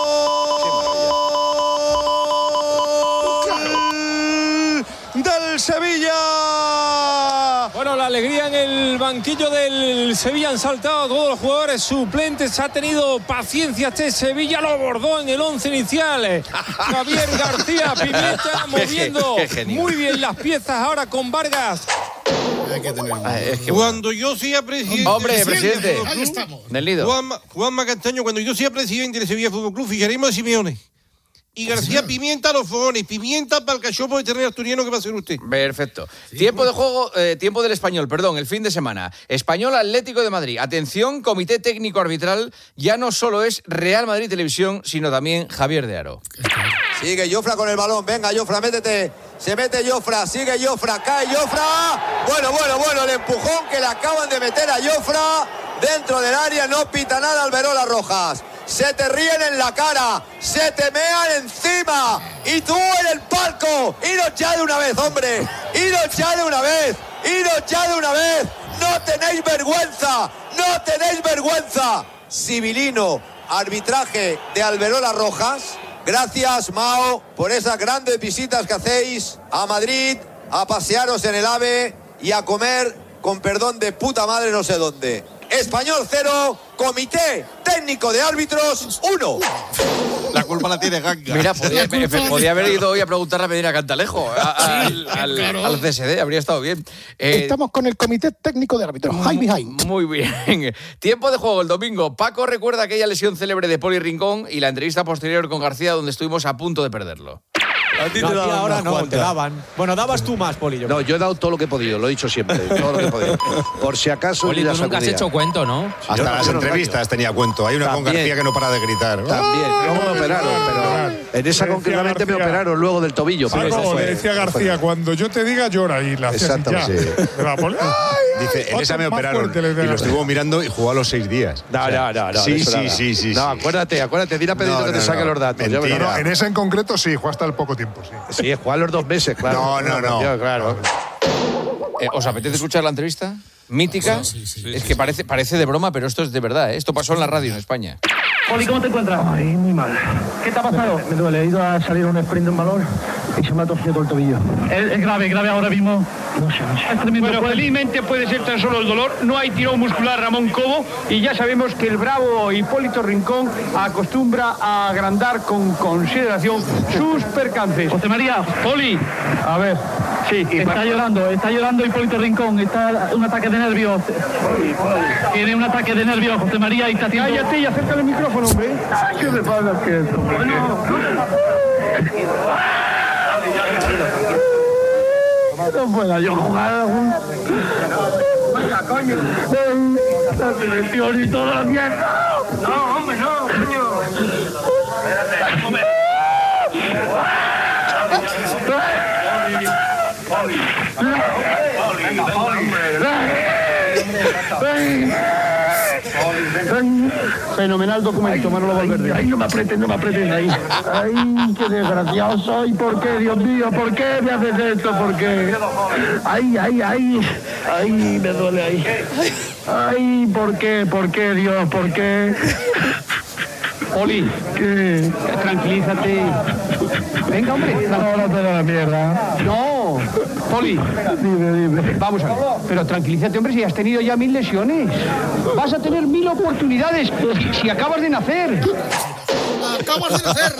Del Sevilla. Bueno, la alegría en el banquillo del Sevilla. Han saltado todos los jugadores suplentes. Ha tenido paciencia este Sevilla. Lo abordó en el 11 inicial. Javier García Pimienta moviendo muy bien las piezas ahora con Vargas. Hay que tener cuando yo sea presidente. Hombre, presidente. Ahí estamos. Del Lido. Juanma Castaño, cuando yo sea presidente del Sevilla Fútbol Club, ficharemos a Simeone. Y García Pimienta a los fogones. Pimienta para el cachopo de terreno asturiano que va a ser usted. Perfecto. Tiempo de juego, tiempo del Español, perdón, el fin de semana. Español Atlético de Madrid. Atención, comité técnico arbitral. Ya no solo es Real Madrid Televisión, sino también Javier de Aro. Sigue Jofra con el balón. Venga, Jofra, métete. Se mete Jofra, sigue Jofra, cae Jofra. Bueno, el empujón que le acaban de meter a Jofra dentro del área. No pita nada Alberola Rojas. Se te ríen en la cara, se te mean encima y tú en el palco. Iros ya de una vez, hombre. Iros ya de una vez. Iros ya de una vez. No tenéis vergüenza. No tenéis vergüenza. Civilino, arbitraje de Alberola Rojas. Gracias, Mao, por esas grandes visitas que hacéis a Madrid, a pasearos en el AVE y a comer, con perdón de puta madre, no sé dónde. Español 0, comité técnico de árbitros 1. La culpa la tiene Ganga. Mira, podía haber ido hoy a preguntarle a Medina Cantalejo, al CSD, habría estado bien. Estamos con el comité técnico de árbitros. Muy bien. Tiempo de juego el domingo. Paco recuerda aquella lesión célebre de Poli Rincón y la entrevista posterior con García donde estuvimos a punto de perderlo. A ti te daban ahora no, te daban. Bueno, dabas tú más, Poli. No, yo he dado todo lo que he podido, lo he dicho siempre, todo lo que he podido. Por si acaso. Poli, tú nunca has hecho cuento, ¿no? Hasta las entrevistas tenía cuento. Hay una con García que no para de gritar. También, luego me operaron, pero en esa concretamente me operaron luego del tobillo. Paco, le decía García, cuando yo te diga llora y la hacía así ya. Dice, en esa me operaron y lo estuvo mirando y jugó a los 6 días. No. Sí. No, acuérdate, dile a Pedrito que te saque los datos. No, en ese en concreto sí, jugó hasta el poco tiempo, sí. Sí, jugó a los 2 meses, claro. No. Claro. ¿Os apetece escuchar la entrevista? Mítica. Sí. Es que parece de broma, pero esto es de verdad, ¿eh? Esto pasó en la radio en España. Poli, ¿cómo te encuentras? Ay, muy mal. ¿Qué te ha pasado? Me duele, he ido a salir a un sprint de un balón y se me ha torcido todo el tobillo. ¿Es grave ahora mismo? No sé. Bueno, felizmente puede ser tan solo el dolor. No hay tirón muscular, Ramón Cobo. Y ya sabemos que el bravo Hipólito Rincón acostumbra a agrandar con consideración sus percances. José María. Poli. A ver. Sí. Está llorando Hipólito Rincón. Está un ataque de nervios. Tiene un ataque de nervios, José María, y está haciendo... Cállate y acércale el micrófono, hombre. ¿Qué me pasa? No pueda yo jugar. Venga, coño. La selección y toda la mierda. No, hombre, no, coño. Fenomenal documento, Manolo Valverde. Ay, no me apreten ahí. Ay, qué desgraciado soy. ¿Por qué, Dios mío? ¿Por qué me haces esto? ¿Por qué? Ay, me duele ahí. Ay, ¿por qué, Dios? ¿Por qué? Poli, tranquilízate. Venga, hombre. No te da la mierda. No, Poli. Dime. Vamos a ver. Pero tranquilízate, hombre, si has tenido ya 1000 lesiones. Vas a tener 1000 oportunidades si acabas de nacer. Acabas de nacer.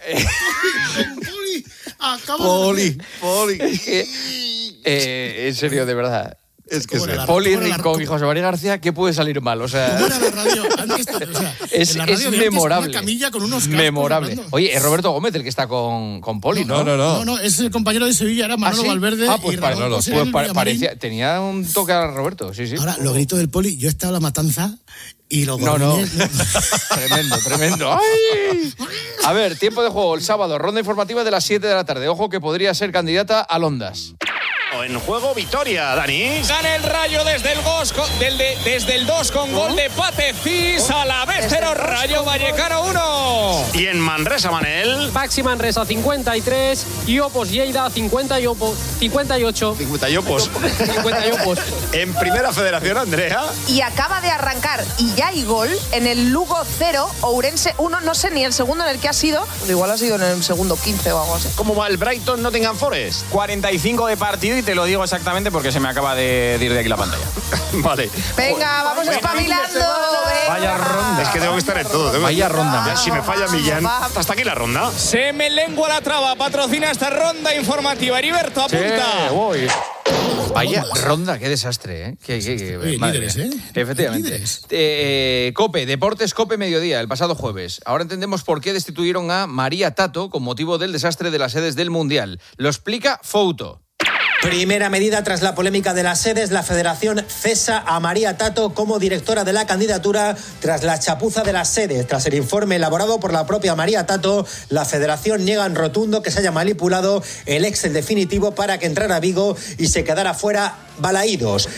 Poli. Es que, en serio, de verdad. Es que Poli Rincón y José María García, ¿qué puede salir mal? O sea, ¿cómo era la radio antes? O sea, es memorable. Una camilla con unos memorable. Oye, es Roberto Gómez el que está con Poli, ¿no? No, es el compañero de Sevilla, era Manolo Valverde. Pues parecía, tenía un toque a Roberto, sí. Ahora, los gritos del Poli, yo he estado en La Matanza y los gorrines... Tremendo. ¡Ay! A ver, tiempo de juego el sábado, ronda informativa de las 7 de la tarde. Ojo que podría ser candidata a Ondas. En juego Vitoria, Dani. Gana el Rayo desde el 2 con gol de Patefis. A la vez 0, Rayo Vallecano 1. Y en Manresa, Manel. Baxi Manresa 53 y Opos Lleida 58. 58 Opos. En Primera Federación, Andrea. Y acaba de arrancar y ya hay gol en el Lugo 0, Ourense 1, no sé ni el segundo en el que ha sido, igual ha sido en el segundo 15 o algo así. ¿Cómo va el Brighton Nottingham Forest? 45 de partido y te lo digo exactamente porque se me acaba de ir de aquí la pantalla. Vale. Venga, vamos espabilando. Vaya ronda. Es que tengo que estar en todo. Vaya ronda. Ya, si me falla Millán. Hasta aquí la ronda. Se me lengua la traba. Patrocina esta ronda informativa. Heriberto, apunta. Voy. Vaya ronda, qué desastre, ¿eh? Líderes, ¿eh? Efectivamente. COPE, Deportes COPE Mediodía, el pasado jueves. Ahora entendemos por qué destituyeron a María Tato con motivo del desastre de las sedes del Mundial. Lo explica Fouto. Primera medida tras la polémica de las sedes, la Federación cesa a María Tato como directora de la candidatura tras la chapuza de las sedes. Tras el informe elaborado por la propia María Tato, la Federación niega en rotundo que se haya manipulado el Excel definitivo para que entrara Vigo y se quedara fuera Balaídos.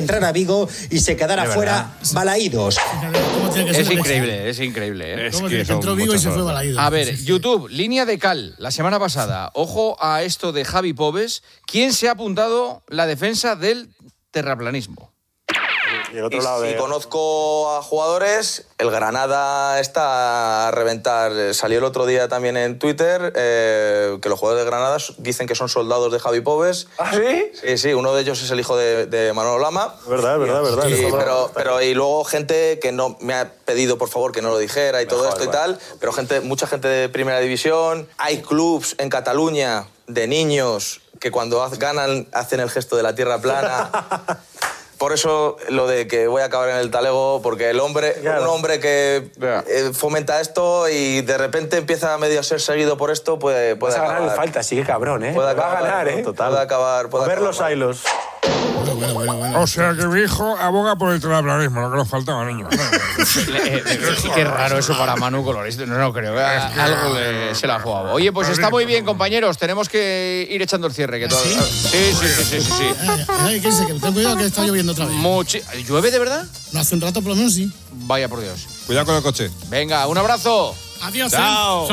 Es increíble. Es que entró Vigo y se fue Balaídos. A ver, YouTube, línea de cal, la semana pasada. Ojo a esto de Javi Pobes. ¿Quién se ha apuntado la defensa del terraplanismo? Y el otro lado si conozco a jugadores, el Granada está a reventar. Salió el otro día también en Twitter que los jugadores de Granada dicen que son soldados de Javi Pobes. ¿Ah, sí? Sí, uno de ellos es el hijo de Manolo Lama. Verdad. Pero y luego gente que no me ha pedido por favor que no lo dijera y todo esto y tal, pero mucha gente de Primera División. Hay clubs en Cataluña de niños que cuando ganan hacen el gesto de la tierra plana. Por eso lo de que voy a acabar en el talego, porque un hombre que fomenta esto y de repente empieza a medio ser seguido por esto, puede acabar. ganar el falta, sí que cabrón, ¿eh? Va a ganar, ¿eh? Total. Puede acabar. A ver los hilos. Bueno. O sea que mi hijo aboga por el terraplanismo, lo que nos faltaba, niño. Qué raro eso para Manu Colores. No creo. Algo se la ha jugado. Oye, pues está muy bien, compañeros. Tenemos que ir echando el cierre. Que todo... Sí. Ay, ¿qué dice? Que ten cuidado que está lloviendo otra vez. ¿Llueve de verdad? No, hace un rato por lo menos sí. Vaya por Dios. Cuidado con el coche. Venga, un abrazo. Adiós. Chao.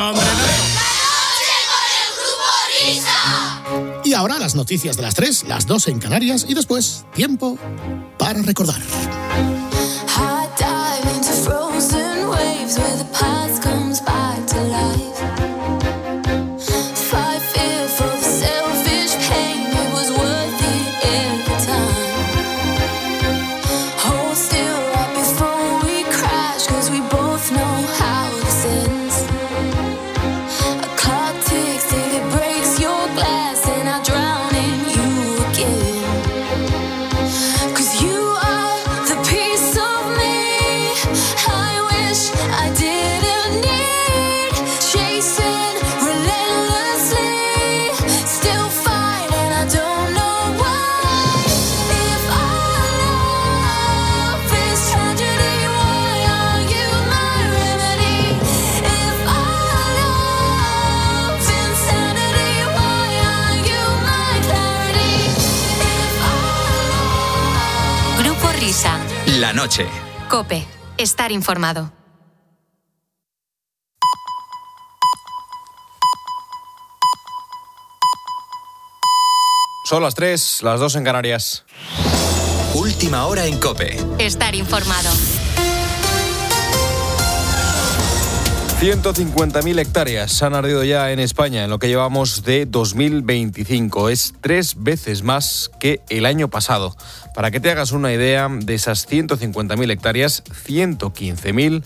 Y ahora las noticias de las 3, las 2 en Canarias y después tiempo para recordar. La noche. COPE. Estar informado. Son las 3, las 2 en Canarias. Última hora en COPE. Estar informado. 150.000 hectáreas han ardido ya en España en lo que llevamos de 2025. Es 3 veces más que el año pasado. Para que te hagas una idea, de esas 150.000 hectáreas, 115.000